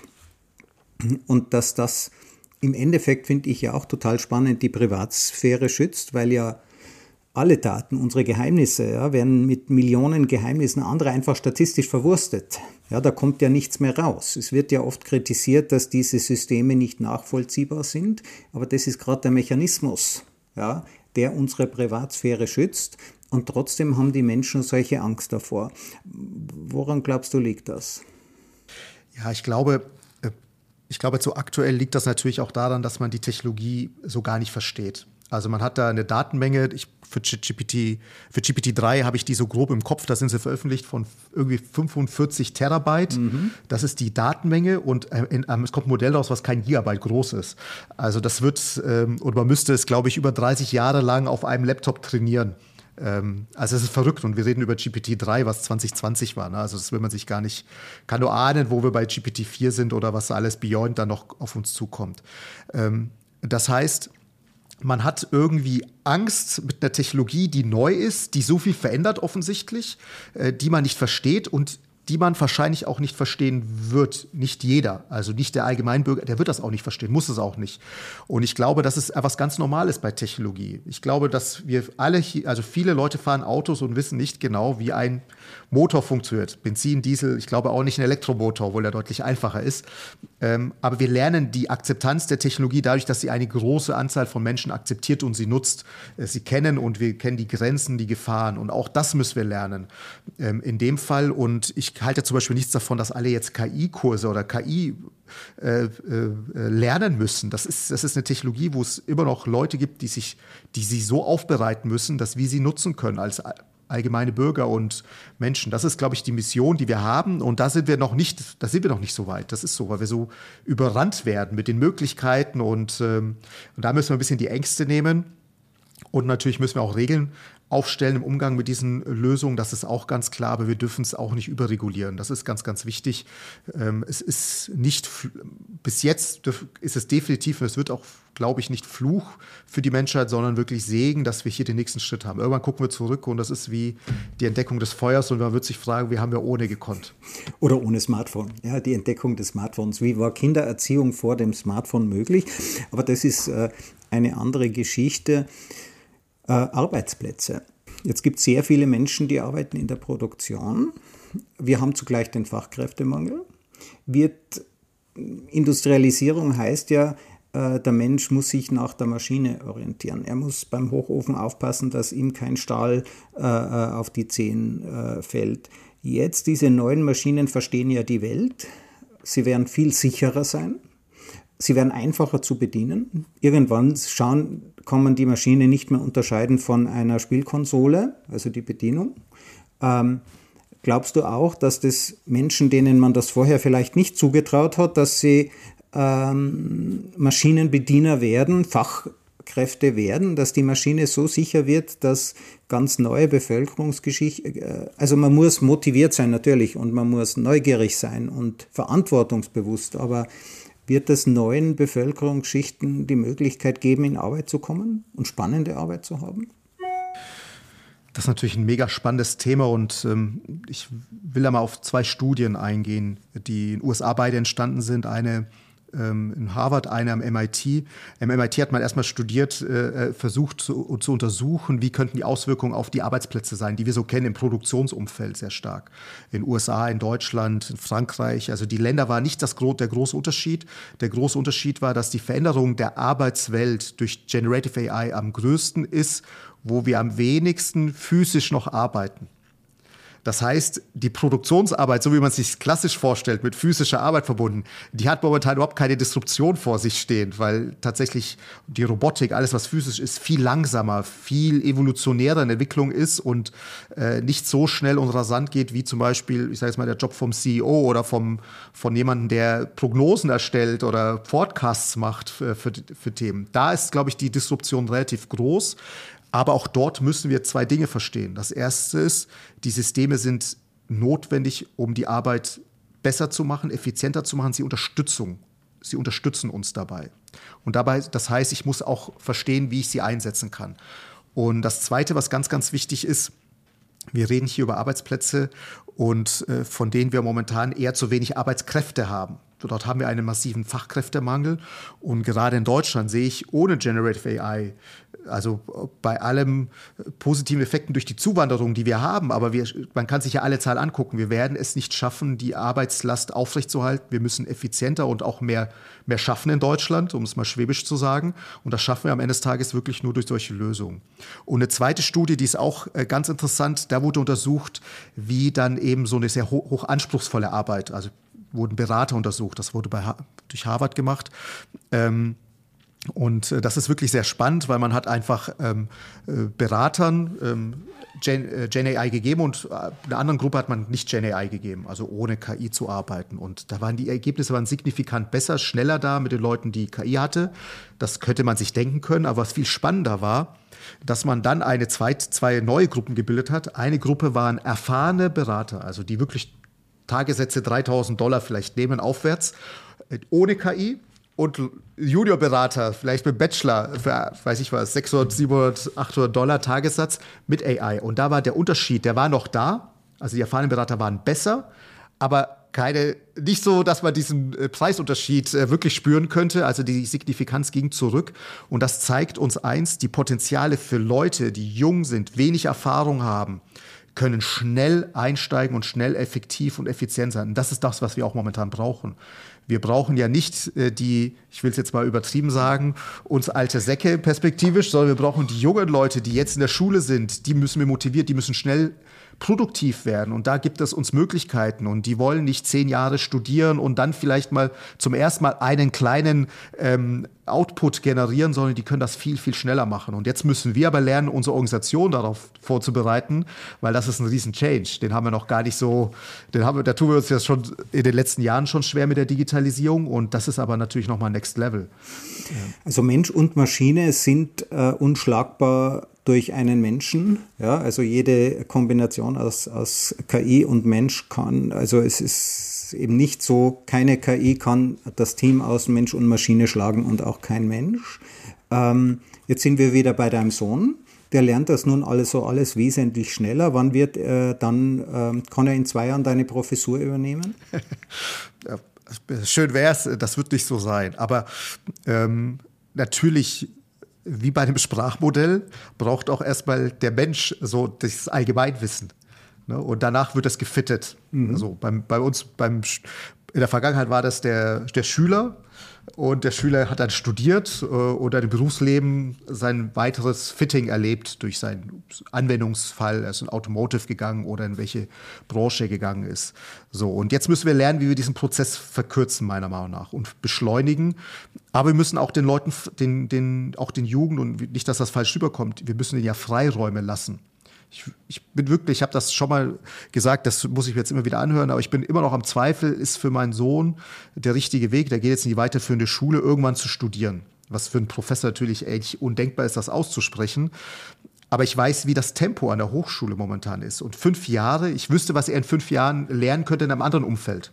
Und dass das im Endeffekt, finde ich ja auch total spannend, die Privatsphäre schützt, weil ja alle Daten, unsere Geheimnisse, ja, werden mit Millionen Geheimnissen anderer einfach statistisch verwurstet. Ja, da kommt ja nichts mehr raus. Es wird ja oft kritisiert, dass diese Systeme nicht nachvollziehbar sind, aber das ist gerade der Mechanismus, ja, der unsere Privatsphäre schützt und trotzdem haben die Menschen solche Angst davor. Woran glaubst du, liegt das? Ja, ich glaube, ich glaube, so aktuell liegt das natürlich auch daran, dass man die Technologie so gar nicht versteht. Also man hat da eine Datenmenge, ich, für G P T, für G P T drei habe ich die so grob im Kopf, da sind sie veröffentlicht von irgendwie fünfundvierzig Terabyte. Mhm. Das ist die Datenmenge und äh, in, äh, es kommt ein Modell raus, was kein Gigabyte groß ist. Also das wird, ähm, und man müsste es, glaube ich, über dreißig Jahre lang auf einem Laptop trainieren. Ähm, also es ist verrückt und wir reden über G P T drei, was zwanzig zwanzig war. Ne? Also das will man sich gar nicht, kann nur ahnen, wo wir bei G P T vier sind oder was alles beyond dann noch auf uns zukommt. Ähm, das heißt, man hat irgendwie Angst mit einer Technologie, die neu ist, die so viel verändert offensichtlich, äh, die man nicht versteht und die man wahrscheinlich auch nicht verstehen wird. Nicht jeder, also nicht der Allgemeinbürger, der wird das auch nicht verstehen, muss es auch nicht. Und ich glaube, das ist etwas ganz Normales bei Technologie. Ich glaube, dass wir alle, hier, also viele Leute fahren Autos und wissen nicht genau, wie ein Motor funktioniert. Benzin, Diesel, ich glaube auch nicht ein Elektromotor, obwohl er deutlich einfacher ist. Ähm, aber wir lernen die Akzeptanz der Technologie dadurch, dass sie eine große Anzahl von Menschen akzeptiert und sie nutzt. Äh, sie kennen und wir kennen die Grenzen, die Gefahren. Und auch das müssen wir lernen ähm, in dem Fall. Und ich halte zum Beispiel nichts davon, dass alle jetzt K I-Kurse oder K I äh, äh, lernen müssen. Das ist, das ist eine Technologie, wo es immer noch Leute gibt, die sich, die sie so aufbereiten müssen, dass wir sie nutzen können als allgemeine Bürger und Menschen. Das ist, glaube ich, die Mission, die wir haben. Und da sind wir noch nicht, da sind wir noch nicht so weit. Das ist so, weil wir so überrannt werden mit den Möglichkeiten. Und, ähm, und da müssen wir ein bisschen die Ängste nehmen. Und natürlich müssen wir auch Regeln aufstellen im Umgang mit diesen Lösungen. Das ist auch ganz klar, aber wir dürfen es auch nicht überregulieren. Das ist ganz, ganz wichtig. Ähm, es ist nicht, bis jetzt ist es definitiv, und es wird auch, glaube ich, nicht Fluch für die Menschheit, sondern wirklich Segen, dass wir hier den nächsten Schritt haben. Irgendwann gucken wir zurück und das ist wie die Entdeckung des Feuers und man wird sich fragen, wie haben wir ohne gekonnt? Oder ohne Smartphone. Ja, die Entdeckung des Smartphones. Wie war Kindererziehung vor dem Smartphone möglich? Aber das ist äh, eine andere Geschichte. Äh, Arbeitsplätze. Jetzt gibt es sehr viele Menschen, die arbeiten in der Produktion. Wir haben zugleich den Fachkräftemangel. Wird, Industrialisierung heißt ja, äh, der Mensch muss sich nach der Maschine orientieren. Er muss beim Hochofen aufpassen, dass ihm kein Stahl äh, auf die Zehen äh, fällt. Jetzt, diese neuen Maschinen verstehen ja die Welt. Sie werden viel sicherer sein. Sie werden einfacher zu bedienen. Irgendwann schauen, kann man die Maschine nicht mehr unterscheiden von einer Spielkonsole, also die Bedienung. Ähm, glaubst du auch, dass das Menschen, denen man das vorher vielleicht nicht zugetraut hat, dass sie ähm, Maschinenbediener werden, Fachkräfte werden, dass die Maschine so sicher wird, dass ganz neue Bevölkerungsgeschichten, äh, also man muss motiviert sein natürlich und man muss neugierig sein und verantwortungsbewusst, aber wird es neuen Bevölkerungsschichten die Möglichkeit geben, in Arbeit zu kommen und spannende Arbeit zu haben? Das ist natürlich ein mega spannendes Thema und ähm, ich will da mal auf zwei Studien eingehen, die in den U S A beide entstanden sind. Eine ähm, in Harvard, eine am M I T. Am M I T hat man erstmal studiert, äh, versucht zu, zu untersuchen, wie könnten die Auswirkungen auf die Arbeitsplätze sein, die wir so kennen im Produktionsumfeld sehr stark. In den U S A, in Deutschland, in Frankreich. Also die Länder war nicht das, der große Unterschied. Der große Unterschied war, dass die Veränderung der Arbeitswelt durch Generative A I am größten ist, wo wir am wenigsten physisch noch arbeiten. Das heißt, die Produktionsarbeit, so wie man es sich klassisch vorstellt, mit physischer Arbeit verbunden, die hat momentan überhaupt keine Disruption vor sich stehen, weil tatsächlich die Robotik, alles was physisch ist, viel langsamer, viel evolutionärer in Entwicklung ist und äh, nicht so schnell und rasant geht, wie zum Beispiel, ich sage jetzt mal, der Job vom C E O oder vom, von jemandem, der Prognosen erstellt oder Forecasts macht für, für, für Themen. Da ist, glaube ich, die Disruption relativ groß. Aber auch dort müssen wir zwei Dinge verstehen. Das erste ist, die Systeme sind notwendig, um die Arbeit besser zu machen, effizienter zu machen. Sie Unterstützung, sie unterstützen uns dabei. Und dabei, das heißt, ich muss auch verstehen, wie ich sie einsetzen kann. Und das Zweite, was ganz, ganz wichtig ist, wir reden hier über Arbeitsplätze und äh, von denen wir momentan eher zu wenig Arbeitskräfte haben. Dort haben wir einen massiven Fachkräftemangel und gerade in Deutschland sehe ich ohne Generative A I, also bei allem positiven Effekten durch die Zuwanderung, die wir haben, aber wir, man kann sich ja alle Zahlen angucken, wir werden es nicht schaffen, die Arbeitslast aufrechtzuerhalten. Wir müssen effizienter und auch mehr, mehr schaffen in Deutschland, um es mal schwäbisch zu sagen. Und das schaffen wir am Ende des Tages wirklich nur durch solche Lösungen. Und eine zweite Studie, die ist auch ganz interessant, da wurde untersucht, wie dann eben so eine sehr hoch, hoch anspruchsvolle Arbeit, also wurden Berater untersucht, das wurde bei, durch Harvard gemacht. Ähm, und äh, das ist wirklich sehr spannend, weil man hat einfach ähm, äh, Beratern ähm, Gen, äh, Gen A I gegeben und äh, einer anderen Gruppe hat man nicht Gen A I gegeben, also ohne K I zu arbeiten. Und da waren die Ergebnisse waren signifikant besser, schneller da mit den Leuten, die K I hatte. Das könnte man sich denken können, aber was viel spannender war, dass man dann eine zwei, zwei neue Gruppen gebildet hat. Eine Gruppe waren erfahrene Berater, also die wirklich Tagessätze dreitausend Dollar vielleicht nehmen aufwärts, ohne K I und Juniorberater, vielleicht mit Bachelor für, weiß ich was, sechshundert, siebenhundert, achthundert Dollar Tagessatz mit A I. Und da war der Unterschied, der war noch da, also die erfahrenen Berater waren besser, aber keine, nicht so, dass man diesen Preisunterschied wirklich spüren könnte, also die Signifikanz ging zurück und das zeigt uns eins, die Potenziale für Leute, die jung sind, wenig Erfahrung haben, können schnell einsteigen und schnell effektiv und effizient sein. Und das ist das, was wir auch momentan brauchen. Wir brauchen ja nicht äh, die, ich will es jetzt mal übertrieben sagen, uns alte Säcke perspektivisch, sondern wir brauchen die jungen Leute, die jetzt in der Schule sind, die müssen wir motiviert, die müssen schnell produktiv werden. Und da gibt es uns Möglichkeiten. Und die wollen nicht zehn Jahre studieren und dann vielleicht mal zum ersten Mal einen kleinen ähm, Output generieren, sondern die können das viel, viel schneller machen. Und jetzt müssen wir aber lernen, unsere Organisation darauf vorzubereiten, weil das ist ein riesen Change. Den haben wir noch gar nicht so, den haben wir, da tun wir uns ja schon in den letzten Jahren schon schwer mit der Digitalisierung. Und das ist aber natürlich nochmal Next Level. Also Mensch und Maschine sind äh, unschlagbar durch einen Menschen. Ja, also jede Kombination aus, aus K I und Mensch kann, also es ist eben nicht so, keine K I kann das Team aus Mensch und Maschine schlagen und auch kein Mensch. Ähm, jetzt sind wir wieder bei deinem Sohn. Der lernt das nun alles so alles wesentlich schneller. Wann wird äh, dann, äh, kann er in zwei Jahren deine Professur übernehmen? Ja, schön wäre es, das wird nicht so sein. Aber ähm, natürlich, wie bei einem Sprachmodell, braucht auch erstmal der Mensch so das Allgemeinwissen. Ne? Und danach wird das gefittet. Mhm. Also beim, bei uns, beim, in der Vergangenheit war das der, der Schüler. Und der Schüler hat dann studiert äh, oder im Berufsleben sein weiteres Fitting erlebt durch seinen Anwendungsfall. Er ist in Automotive gegangen oder in welche Branche er gegangen ist. So, und jetzt müssen wir lernen, wie wir diesen Prozess verkürzen, meiner Meinung nach, und beschleunigen. Aber wir müssen auch den Leuten, den, den, auch den Jugend, und nicht, dass das falsch rüberkommt, wir müssen ihnen ja Freiräume lassen. Ich, ich bin wirklich, ich habe das schon mal gesagt, das muss ich mir jetzt immer wieder anhören, aber ich bin immer noch am Zweifel, ist für meinen Sohn der richtige Weg, der geht jetzt in die weiterführende Schule, irgendwann zu studieren. Was für einen Professor natürlich eigentlich undenkbar ist, das auszusprechen. Aber ich weiß, wie das Tempo an der Hochschule momentan ist. Und fünf Jahre, ich wüsste, was er in fünf Jahren lernen könnte in einem anderen Umfeld.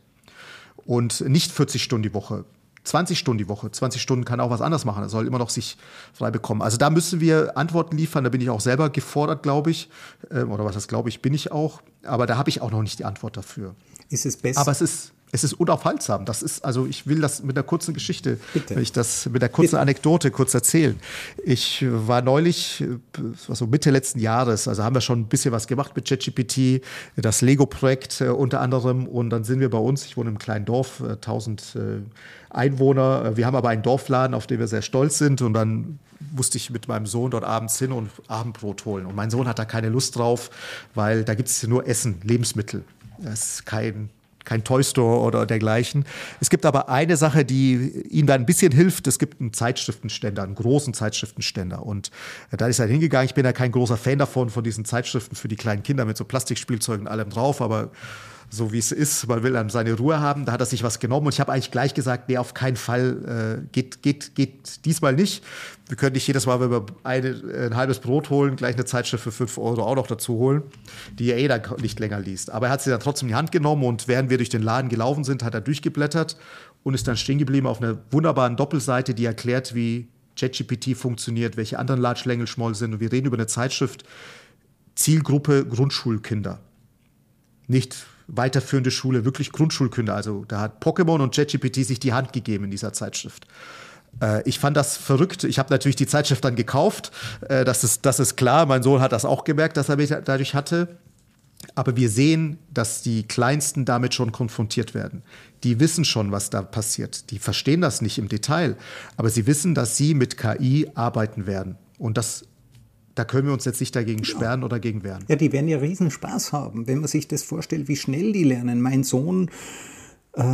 Und nicht vierzig Stunden die Woche. zwanzig Stunden die Woche. zwanzig Stunden kann auch was anderes machen. Er soll immer noch sich frei bekommen. Also da müssen wir Antworten liefern. Da bin ich auch selber gefordert, glaube ich. Oder was das glaube ich, bin ich auch. Aber da habe ich auch noch nicht die Antwort dafür. Ist es besser? Aber es ist, es ist unaufhaltsam. Das ist, also ich will das mit einer kurzen Geschichte, Bitte. will ich das mit einer kurzen Bitte. Anekdote kurz erzählen. Ich war neulich, was so Mitte letzten Jahres, also haben wir schon ein bisschen was gemacht mit ChatGPT, das Lego-Projekt äh, unter anderem. Und dann sind wir bei uns, ich wohne im kleinen Dorf, äh, tausend äh, Einwohner. Wir haben aber einen Dorfladen, auf den wir sehr stolz sind. Und dann musste ich mit meinem Sohn dort abends hin und Abendbrot holen. Und mein Sohn hat da keine Lust drauf, weil da gibt es nur Essen, Lebensmittel. Das ist kein, kein Toy Store oder dergleichen. Es gibt aber eine Sache, die ihm da ein bisschen hilft. Es gibt einen Zeitschriftenständer, einen großen Zeitschriftenständer. Und da ist er hingegangen. Ich bin ja kein großer Fan davon, von diesen Zeitschriften für die kleinen Kinder mit so Plastikspielzeugen und allem drauf. Aber so wie es ist, man will dann seine Ruhe haben. Da hat er sich was genommen und ich habe eigentlich gleich gesagt, nee, auf keinen Fall, äh, geht, geht, geht diesmal nicht. Wir können nicht jedes Mal, wenn wir eine, ein halbes Brot holen, gleich eine Zeitschrift für fünf Euro auch noch dazu holen, die er eh dann nicht länger liest. Aber er hat sie dann trotzdem in die Hand genommen und während wir durch den Laden gelaufen sind, hat er durchgeblättert und ist dann stehen geblieben auf einer wunderbaren Doppelseite, die erklärt, wie ChatGPT funktioniert, welche anderen Large Language Models sind. Und wir reden über eine Zeitschrift, Zielgruppe Grundschulkinder. Nicht weiterführende Schule, wirklich Grundschulkinder. Also da hat Pokémon und ChatGPT sich die Hand gegeben in dieser Zeitschrift. Äh, ich fand das verrückt. Ich habe natürlich die Zeitschrift dann gekauft. Äh, das ist, das ist klar. Mein Sohn hat das auch gemerkt, dass er mich dadurch hatte. Aber wir sehen, dass die Kleinsten damit schon konfrontiert werden. Die wissen schon, was da passiert. Die verstehen das nicht im Detail. Aber sie wissen, dass sie mit K I arbeiten werden. Und das Da können wir uns jetzt nicht dagegen sperren ja. oder gegen wehren. Ja, die werden ja riesen Spaß haben, wenn man sich das vorstellt, wie schnell die lernen. Mein Sohn äh,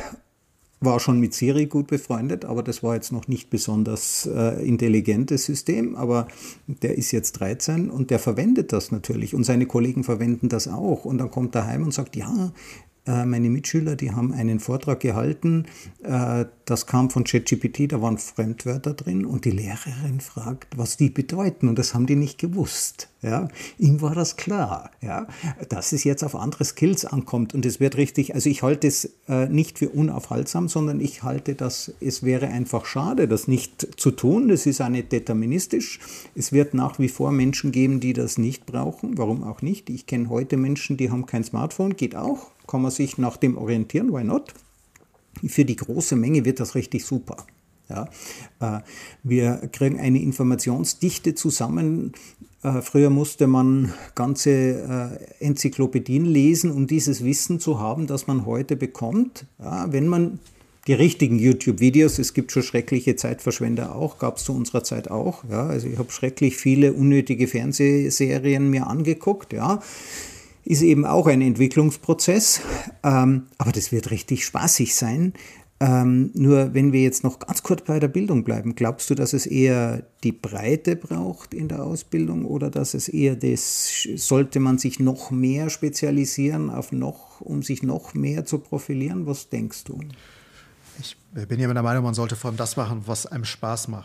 war schon mit Siri gut befreundet, aber das war jetzt noch nicht besonders äh, intelligentes System. Aber der ist jetzt dreizehn und der verwendet das natürlich. Und seine Kollegen verwenden das auch. Und dann kommt er heim und sagt, ja, meine Mitschüler, die haben einen Vortrag gehalten, das kam von ChatGPT, da waren Fremdwörter drin und die Lehrerin fragt, was die bedeuten und das haben die nicht gewusst. Ja, ihm war das klar, ja, dass es jetzt auf andere Skills ankommt und es wird richtig, also ich halte es nicht für unaufhaltsam, sondern ich halte das, es wäre einfach schade, das nicht zu tun, das ist auch nicht deterministisch. Es wird nach wie vor Menschen geben, die das nicht brauchen, warum auch nicht. Ich kenne heute Menschen, die haben kein Smartphone, geht auch. Kann man sich nach dem orientieren, why not? Für die große Menge wird das richtig super. Ja, äh, wir kriegen eine Informationsdichte zusammen. Äh, früher musste man ganze äh, Enzyklopädien lesen, um dieses Wissen zu haben, das man heute bekommt. Ja, wenn man die richtigen YouTube-Videos, es gibt schon schreckliche Zeitverschwender auch, gab es zu unserer Zeit auch. Ja, also ich habe schrecklich viele unnötige Fernsehserien mir angeguckt, ja. Ist eben auch ein Entwicklungsprozess, ähm, aber das wird richtig spaßig sein. Ähm, nur wenn wir jetzt noch ganz kurz bei der Bildung bleiben, glaubst du, dass es eher die Breite braucht in der Ausbildung oder dass es eher das, sollte man sich noch mehr spezialisieren, auf noch, um sich noch mehr zu profilieren? Was denkst du? Ich bin ja der Meinung, man sollte vor allem das machen, was einem Spaß macht.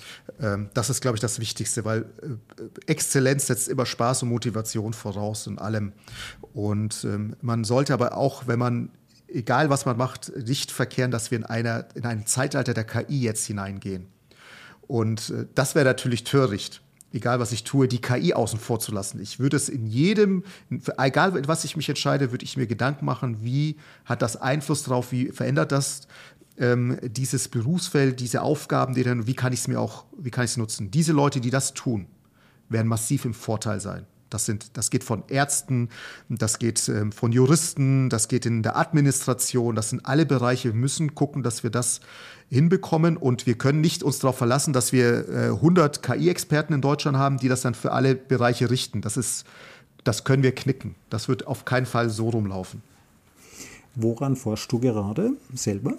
Ähm, das ist, glaube ich, das Wichtigste, weil äh, Exzellenz setzt immer Spaß und Motivation voraus in allem. Und ähm, man sollte aber auch, wenn man, egal was man macht, nicht verkehren, dass wir in, einer, in ein Zeitalter der K I jetzt hineingehen. Und äh, das wäre natürlich töricht, egal was ich tue, die K I außen vor zu lassen. Ich würde es in jedem, egal was ich mich entscheide, würde ich mir Gedanken machen, wie hat das Einfluss darauf, wie verändert das ähm, dieses Berufsfeld, diese Aufgaben, die dann, wie kann ich es mir auch, wie kann ich es nutzen? Diese Leute, die das tun, werden massiv im Vorteil sein. Das, sind, das geht von Ärzten, das geht ähm, von Juristen, das geht in der Administration, das sind alle Bereiche. Wir müssen gucken, dass wir das hinbekommen und wir können nicht uns darauf verlassen, dass wir äh, hundert K I-Experten in Deutschland haben, die das dann für alle Bereiche richten. Das ist, das können wir knicken. Das wird auf keinen Fall so rumlaufen. Woran forschst du gerade selber?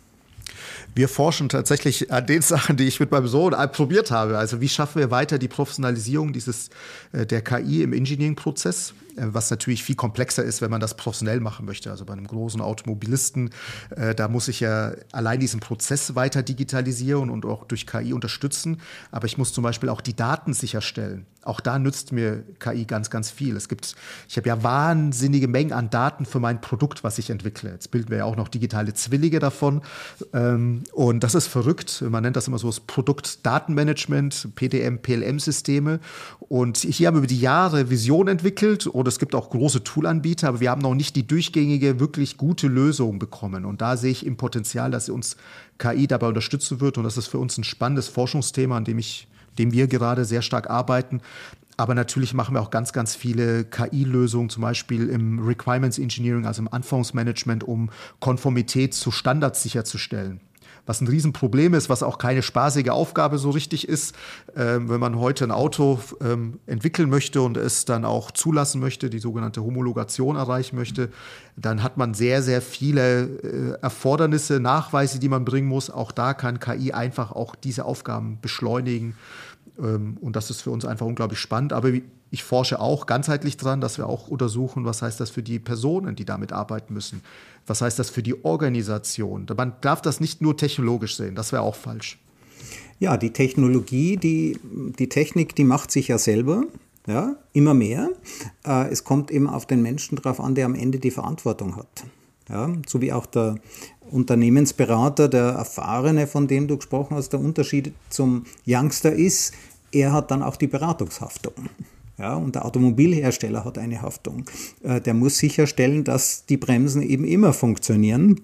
Wir forschen tatsächlich an den Sachen, die ich mit meinem Sohn probiert habe. Also wie schaffen wir weiter die Professionalisierung dieses, äh, der K I im Engineering-Prozess, äh, was natürlich viel komplexer ist, wenn man das professionell machen möchte. Also bei einem großen Automobilisten, äh, da muss ich ja allein diesen Prozess weiter digitalisieren und auch durch K I unterstützen. Aber ich muss zum Beispiel auch die Daten sicherstellen. Auch da nützt mir K I ganz, ganz viel. Es gibt, ich habe ja wahnsinnige Mengen an Daten für mein Produkt, was ich entwickle. Jetzt bilden wir ja auch noch digitale Zwillinge davon. Ähm, und das ist verrückt. Man nennt das immer so das Produktdatenmanagement, P D M, P L M-Systeme. Und hier haben wir über die Jahre Vision entwickelt und es gibt auch große Toolanbieter, aber wir haben noch nicht die durchgängige, wirklich gute Lösung bekommen. Und da sehe ich im Potenzial, dass uns K I dabei unterstützen wird. Und das ist für uns ein spannendes Forschungsthema, an dem ich dem wir gerade sehr stark arbeiten. Aber natürlich machen wir auch ganz, ganz viele K I-Lösungen, zum Beispiel im Requirements Engineering, also im Anforderungsmanagement, um Konformität zu Standards sicherzustellen. Was ein Riesenproblem ist, was auch keine spaßige Aufgabe so richtig ist. Ähm, wenn man heute ein Auto ähm, entwickeln möchte und es dann auch zulassen möchte, die sogenannte Homologation erreichen möchte, dann hat man sehr, sehr viele äh, Erfordernisse, Nachweise, die man bringen muss. Auch da kann K I einfach auch diese Aufgaben beschleunigen. Ähm, und das ist für uns einfach unglaublich spannend. Aber ich forsche auch ganzheitlich dran, dass wir auch untersuchen, was heißt das für die Personen, die damit arbeiten müssen. Was heißt das für die Organisation? Man darf das nicht nur technologisch sehen, das wäre auch falsch. Ja, die Technologie, die, die Technik, die macht sich ja selber, ja, immer mehr. Äh, es kommt eben auf den Menschen drauf an, der am Ende die Verantwortung hat. Ja, so wie auch der Unternehmensberater, der Erfahrene, von dem du gesprochen hast, der Unterschied zum Youngster ist, er hat dann auch die Beratungshaftung. Ja, und der Automobilhersteller hat eine Haftung. Äh, der muss sicherstellen, dass die Bremsen eben immer funktionieren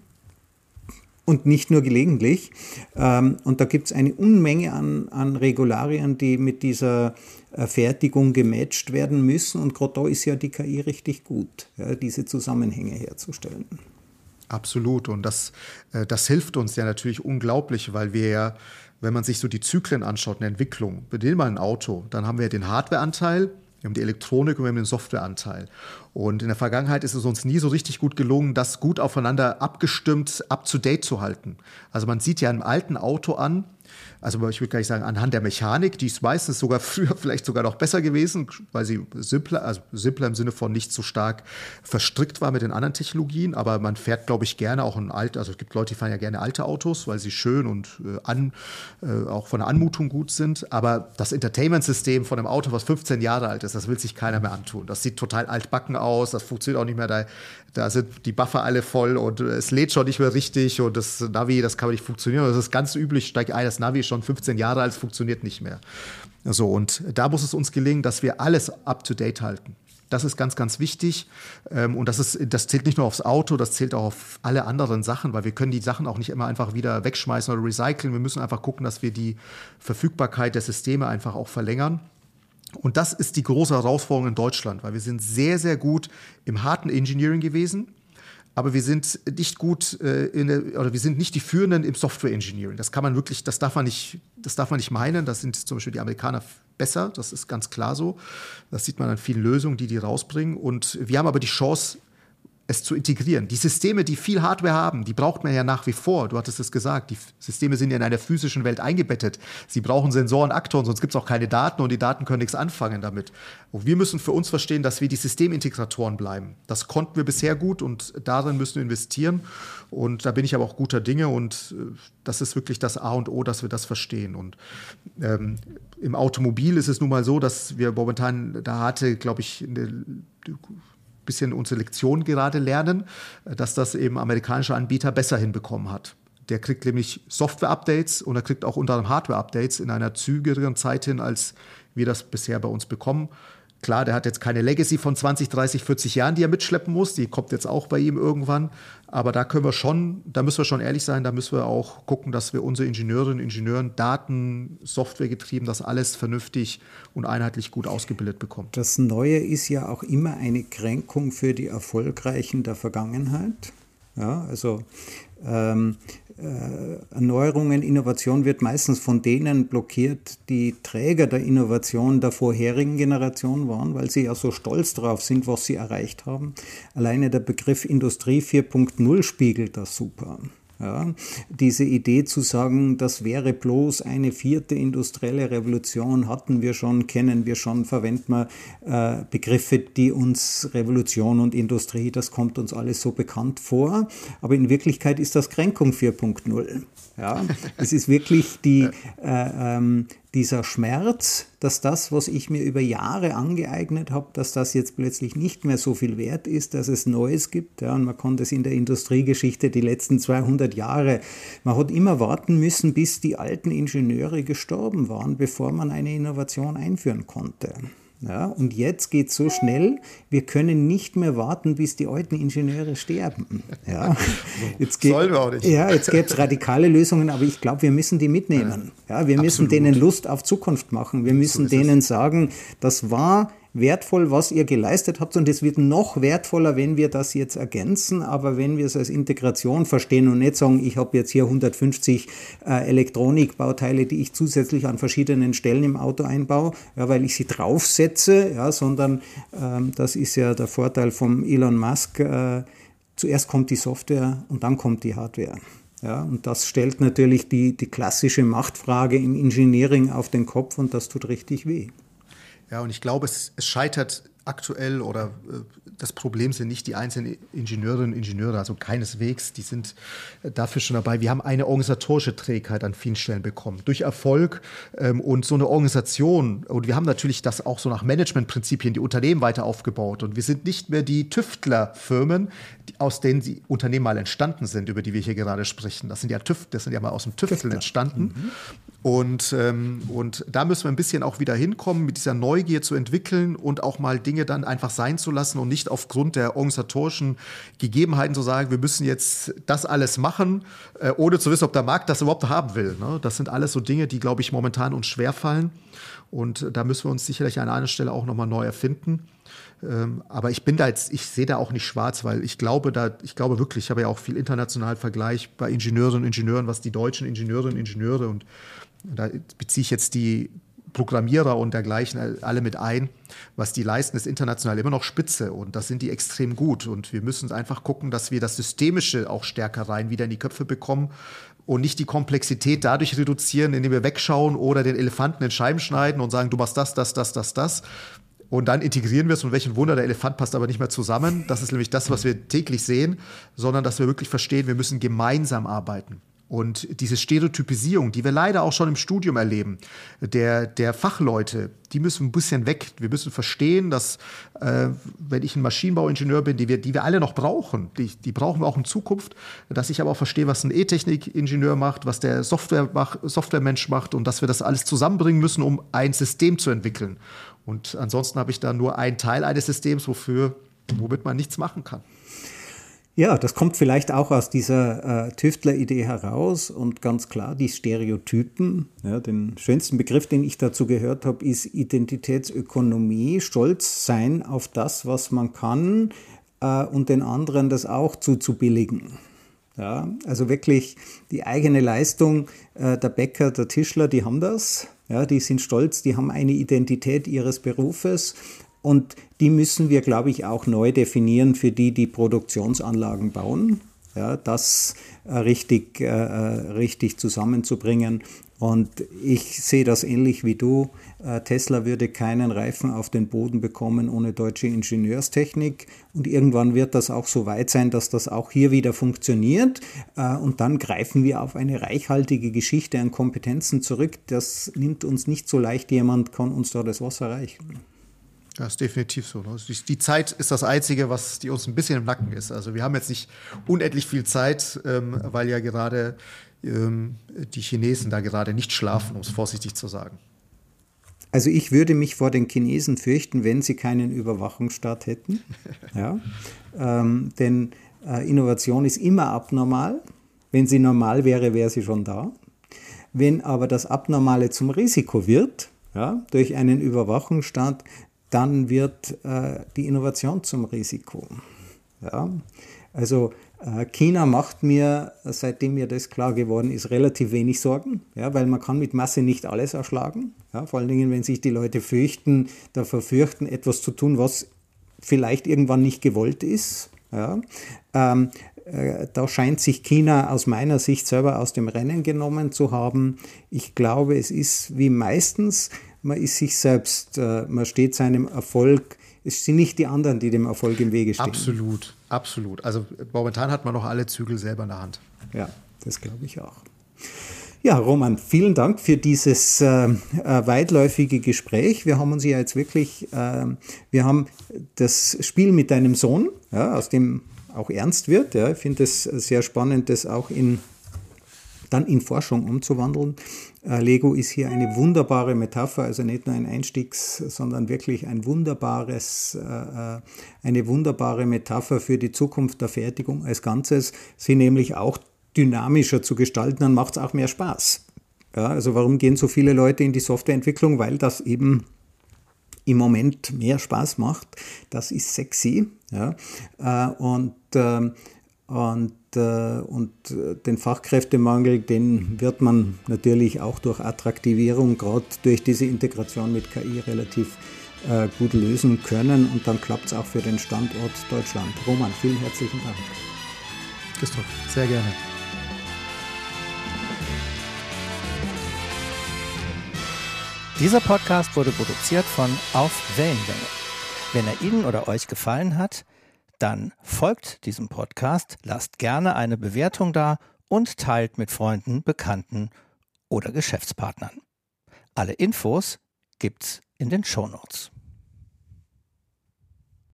und nicht nur gelegentlich. Ähm, und da gibt es eine Unmenge an, an Regularien, die mit dieser äh, Fertigung gematcht werden müssen. Und gerade da ist ja die K I richtig gut, ja, diese Zusammenhänge herzustellen. Absolut. Und das, äh, das hilft uns ja natürlich unglaublich, weil wir ja, wenn man sich so die Zyklen anschaut in der Entwicklung, wir nehmen mal ein Auto, dann haben wir den Hardwareanteil, wir haben die Elektronik und wir haben den Softwareanteil. Und in der Vergangenheit ist es uns nie so richtig gut gelungen, das gut aufeinander abgestimmt, up-to-date zu halten. Also man sieht ja einem alten Auto an, also ich würde gar nicht sagen, anhand der Mechanik, die ist meistens sogar früher vielleicht sogar noch besser gewesen, weil sie simpler, also simpler im Sinne von nicht so stark verstrickt war mit den anderen Technologien, aber man fährt, glaube ich, gerne auch ein alt, also es gibt Leute, die fahren ja gerne alte Autos, weil sie schön und äh, an, äh, auch von der Anmutung gut sind, aber das Entertainment-System von einem Auto, was fünfzehn Jahre alt ist, das will sich keiner mehr antun. Das sieht total altbacken aus, das funktioniert auch nicht mehr, da, da sind die Buffer alle voll und es lädt schon nicht mehr richtig und das Navi, das kann nicht funktionieren. Das ist ganz üblich, steigt ein, das Navi ist schon fünfzehn Jahre alt, funktioniert nicht mehr. So, und da muss es uns gelingen, dass wir alles up-to-date halten. Das ist ganz, ganz wichtig. Und das ist, das zählt nicht nur aufs Auto, das zählt auch auf alle anderen Sachen, weil wir können die Sachen auch nicht immer einfach wieder wegschmeißen oder recyceln. Wir müssen einfach gucken, dass wir die Verfügbarkeit der Systeme einfach auch verlängern. Und das ist die große Herausforderung in Deutschland, weil wir sind sehr, sehr gut im harten Engineering gewesen, aber wir sind nicht gut äh, in der, oder wir sind nicht die Führenden im Software Engineering. Das kann man wirklich, das darf man nicht, das darf man nicht meinen. Das sind zum Beispiel die Amerikaner besser, das ist ganz klar so. Das sieht man an vielen Lösungen, die die rausbringen. Und wir haben aber die Chance, es zu integrieren. Die Systeme, die viel Hardware haben, die braucht man ja nach wie vor. Du hattest es gesagt, die Systeme sind ja in einer physischen Welt eingebettet. Sie brauchen Sensoren, Aktoren, sonst gibt es auch keine Daten und die Daten können nichts anfangen damit. Und wir müssen für uns verstehen, dass wir die Systemintegratoren bleiben. Das konnten wir bisher gut und darin müssen wir investieren. Und da bin ich aber auch guter Dinge und das ist wirklich das A und O, dass wir das verstehen. Und ähm, im Automobil ist es nun mal so, dass wir momentan, da hatte, glaube ich, eine bisschen unsere Lektion gerade lernen, dass das eben amerikanischer Anbieter besser hinbekommen hat. Der kriegt nämlich Software-Updates und er kriegt auch unter anderem Hardware-Updates in einer zügigeren Zeit hin, als wir das bisher bei uns bekommen. Klar, der hat jetzt keine Legacy von zwanzig, dreißig, vierzig Jahren, die er mitschleppen muss. Die kommt jetzt auch bei ihm irgendwann. Aber da können wir schon, da müssen wir schon ehrlich sein, da müssen wir auch gucken, dass wir unsere Ingenieurinnen und Ingenieuren, Daten, Software getrieben, das alles vernünftig und einheitlich gut ausgebildet bekommen. Das Neue ist ja auch immer eine Kränkung für die Erfolgreichen der Vergangenheit. Ja, also ähm, äh, Erneuerungen, Innovation wird meistens von denen blockiert, die Träger der Innovation der vorherigen Generation waren, weil sie ja so stolz drauf sind, was sie erreicht haben. Alleine der Begriff Industrie vier Punkt null spiegelt das super. Ja, diese Idee zu sagen, das wäre bloß eine vierte industrielle Revolution, hatten wir schon, kennen wir schon, verwenden wir äh, Begriffe, die uns Revolution und Industrie, das kommt uns alles so bekannt vor. Aber in Wirklichkeit ist das Kränkung vier Punkt null. Ja, es ist wirklich die, äh, ähm, dieser Schmerz, dass das, was ich mir über Jahre angeeignet habe, dass das jetzt plötzlich nicht mehr so viel wert ist, dass es Neues gibt. Ja, und man kann das in der Industriegeschichte die letzten zweihundert Jahre, man hat immer warten müssen, bis die alten Ingenieure gestorben waren, bevor man eine Innovation einführen konnte. Ja, und jetzt geht es so schnell, wir können nicht mehr warten, bis die alten Ingenieure sterben. Ja, jetzt geht, sollen wir auch nicht. Ja, jetzt gäbe es radikale Lösungen, aber ich glaube, wir müssen die mitnehmen. Ja, wir müssen Absolut. denen Lust auf Zukunft machen. Wir müssen so denen es. sagen, das war wertvoll, was ihr geleistet habt und es wird noch wertvoller, wenn wir das jetzt ergänzen, aber wenn wir es als Integration verstehen und nicht sagen, ich habe jetzt hier hundertfünfzig äh, Elektronikbauteile, die ich zusätzlich an verschiedenen Stellen im Auto einbaue, ja, weil ich sie draufsetze, ja, sondern ähm, das ist ja der Vorteil vom Elon Musk, äh, zuerst kommt die Software und dann kommt die Hardware. Ja, und das stellt natürlich die, die klassische Machtfrage im Engineering auf den Kopf und das tut richtig weh. Ja, und ich glaube, es, es scheitert aktuell oder äh, das Problem sind nicht die einzelnen Ingenieurinnen und Ingenieure, also keineswegs, die sind äh, dafür schon dabei. Wir haben eine organisatorische Trägheit an vielen Stellen bekommen, durch Erfolg ähm, und so eine Organisation. Und wir haben natürlich das auch so nach Managementprinzipien die Unternehmen weiter aufgebaut. Und wir sind nicht mehr die Tüftlerfirmen, die, aus denen die Unternehmen mal entstanden sind, über die wir hier gerade sprechen. Das sind ja Tüft, das sind ja mal aus dem Tüfteln Tüftler. entstanden. Mhm. Und, ähm, und da müssen wir ein bisschen auch wieder hinkommen, mit dieser Neugier zu entwickeln und auch mal Dinge dann einfach sein zu lassen und nicht aufgrund der organisatorischen Gegebenheiten zu sagen, wir müssen jetzt das alles machen, äh, ohne zu wissen, ob der Markt das überhaupt haben will. Ne? Das sind alles so Dinge, die, glaube ich, momentan uns schwerfallen. Und da müssen wir uns sicherlich an einer Stelle auch nochmal neu erfinden. Ähm, aber ich bin da jetzt, ich sehe da auch nicht schwarz, weil ich glaube da, ich glaube wirklich, ich habe ja auch viel international Vergleich bei Ingenieurinnen und Ingenieuren, was die deutschen Ingenieurinnen und Ingenieure und da beziehe ich jetzt die Programmierer und dergleichen alle mit ein. Was die leisten, ist international immer noch spitze und das sind die extrem gut. Und wir müssen einfach gucken, dass wir das Systemische auch stärker rein wieder in die Köpfe bekommen und nicht die Komplexität dadurch reduzieren, indem wir wegschauen oder den Elefanten in Scheiben schneiden und sagen, du machst das, das, das, das, das. Und dann integrieren wir es und welchen Wunder, der Elefant passt aber nicht mehr zusammen. Das ist nämlich das, was wir täglich sehen, sondern dass wir wirklich verstehen, wir müssen gemeinsam arbeiten. Und diese Stereotypisierung, die wir leider auch schon im Studium erleben, der, der Fachleute, die müssen ein bisschen weg. Wir müssen verstehen, dass, äh, wenn ich ein Maschinenbauingenieur bin, die wir, die wir alle noch brauchen, die, die brauchen wir auch in Zukunft, dass ich aber auch verstehe, was ein E-Technik-Ingenieur macht, was der Software mach, Softwaremensch macht und dass wir das alles zusammenbringen müssen, um ein System zu entwickeln. Und ansonsten habe ich da nur einen Teil eines Systems, wofür, womit man nichts machen kann. Ja, das kommt vielleicht auch aus dieser äh, Tüftler-Idee heraus und ganz klar die Stereotypen. Ja, den schönsten Begriff, den ich dazu gehört habe, ist Identitätsökonomie, stolz sein auf das, was man kann äh, und den anderen das auch zuzubilligen. Ja, also wirklich die eigene Leistung, äh, der Bäcker, der Tischler, die haben das. Ja, die sind stolz, die haben eine Identität ihres Berufes. Und die müssen wir, glaube ich, auch neu definieren für die, die Produktionsanlagen bauen, ja, das äh, richtig, äh, richtig zusammenzubringen. Und ich sehe das ähnlich wie du. Äh, Tesla würde keinen Reifen auf den Boden bekommen ohne deutsche Ingenieurstechnik. Und irgendwann wird das auch so weit sein, dass das auch hier wieder funktioniert. Äh, und dann greifen wir auf eine reichhaltige Geschichte an Kompetenzen zurück. Das nimmt uns nicht so leicht. Jemand kann uns da das Wasser reichen. Das ist definitiv so. Die Zeit ist das Einzige, was die uns ein bisschen im Nacken ist. Also wir haben jetzt nicht unendlich viel Zeit, weil ja gerade die Chinesen da gerade nicht schlafen, um es vorsichtig zu sagen. Also ich würde mich vor den Chinesen fürchten, wenn sie keinen Überwachungsstaat hätten. Ja? ähm, denn äh, Innovation ist immer abnormal. Wenn sie normal wäre, wäre sie schon da. Wenn aber das Abnormale zum Risiko wird, ja, durch einen Überwachungsstaat, dann wird äh, die Innovation zum Risiko. Ja? Also äh, China macht mir, seitdem mir das klar geworden ist, relativ wenig Sorgen, ja, weil man kann mit Masse nicht alles erschlagen. Ja? Vor allen Dingen, wenn sich die Leute fürchten, davor fürchten, etwas zu tun, was vielleicht irgendwann nicht gewollt ist. Ja? Ähm, äh, da scheint sich China aus meiner Sicht selber aus dem Rennen genommen zu haben. Ich glaube, es ist wie meistens, man ist sich selbst, äh, man steht seinem Erfolg. Es sind nicht die anderen, die dem Erfolg im Wege stehen. Absolut, absolut. Also momentan hat man noch alle Zügel selber in der Hand. Ja, das glaube ich auch. Ja, Roman, vielen Dank für dieses äh, äh, weitläufige Gespräch. Wir haben uns ja jetzt wirklich, äh, wir haben das Spiel mit deinem Sohn, ja, aus dem auch ernst wird. Ja. Ich finde es sehr spannend, das auch in dann in Forschung umzuwandeln. Äh, Lego ist hier eine wunderbare Metapher, also nicht nur ein Einstiegs-, sondern wirklich ein wunderbares, äh, eine wunderbare Metapher für die Zukunft der Fertigung als Ganzes, sie nämlich auch dynamischer zu gestalten, dann macht es auch mehr Spaß. Ja, also warum gehen so viele Leute in die Softwareentwicklung? Weil das eben im Moment mehr Spaß macht. Das ist sexy. Ja, äh, und äh, Und, äh, und den Fachkräftemangel, den wird man natürlich auch durch Attraktivierung, gerade durch diese Integration mit K I relativ äh, gut lösen können. Und dann klappt es auch für den Standort Deutschland. Roman, vielen herzlichen Dank. Christoph, sehr gerne. Dieser Podcast wurde produziert von Auf Wellenlänge. Wenn er Ihnen oder euch gefallen hat, dann folgt diesem Podcast, lasst gerne eine Bewertung da und teilt mit Freunden, Bekannten oder Geschäftspartnern. Alle Infos gibt's in den Shownotes.